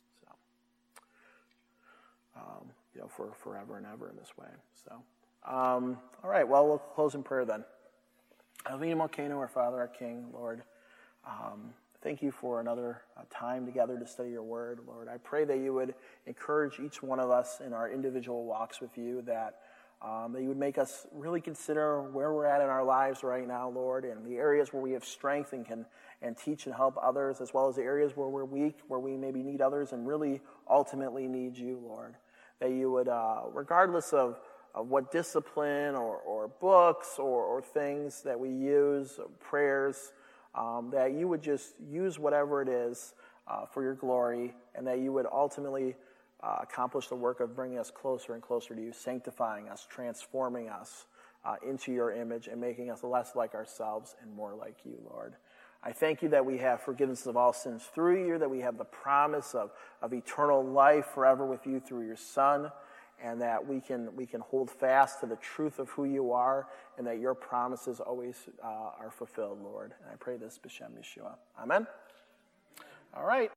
So, for forever and ever in this way. So, all right. Well, we'll close in prayer then. Avinu Malkeinu, our Father, our King, Lord. Thank you for another time together to study your word, Lord. I pray that you would encourage each one of us in our individual walks with you, that you would make us really consider where we're at in our lives right now, Lord, and the areas where we have strength and can teach and help others, as well as the areas where we're weak, where we maybe need others and really ultimately need you, Lord. That you would, regardless of what discipline or books or things that we use, prayers, that you would just use whatever it is for your glory, and that you would ultimately accomplish the work of bringing us closer and closer to you, sanctifying us, transforming us into your image, and making us less like ourselves and more like you, Lord. I thank you that we have forgiveness of all sins through you, that we have the promise of eternal life forever with you through your Son, and that we can hold fast to the truth of who you are, and that your promises always are fulfilled, Lord. And I pray this b'Shem Yeshua. Amen? All right.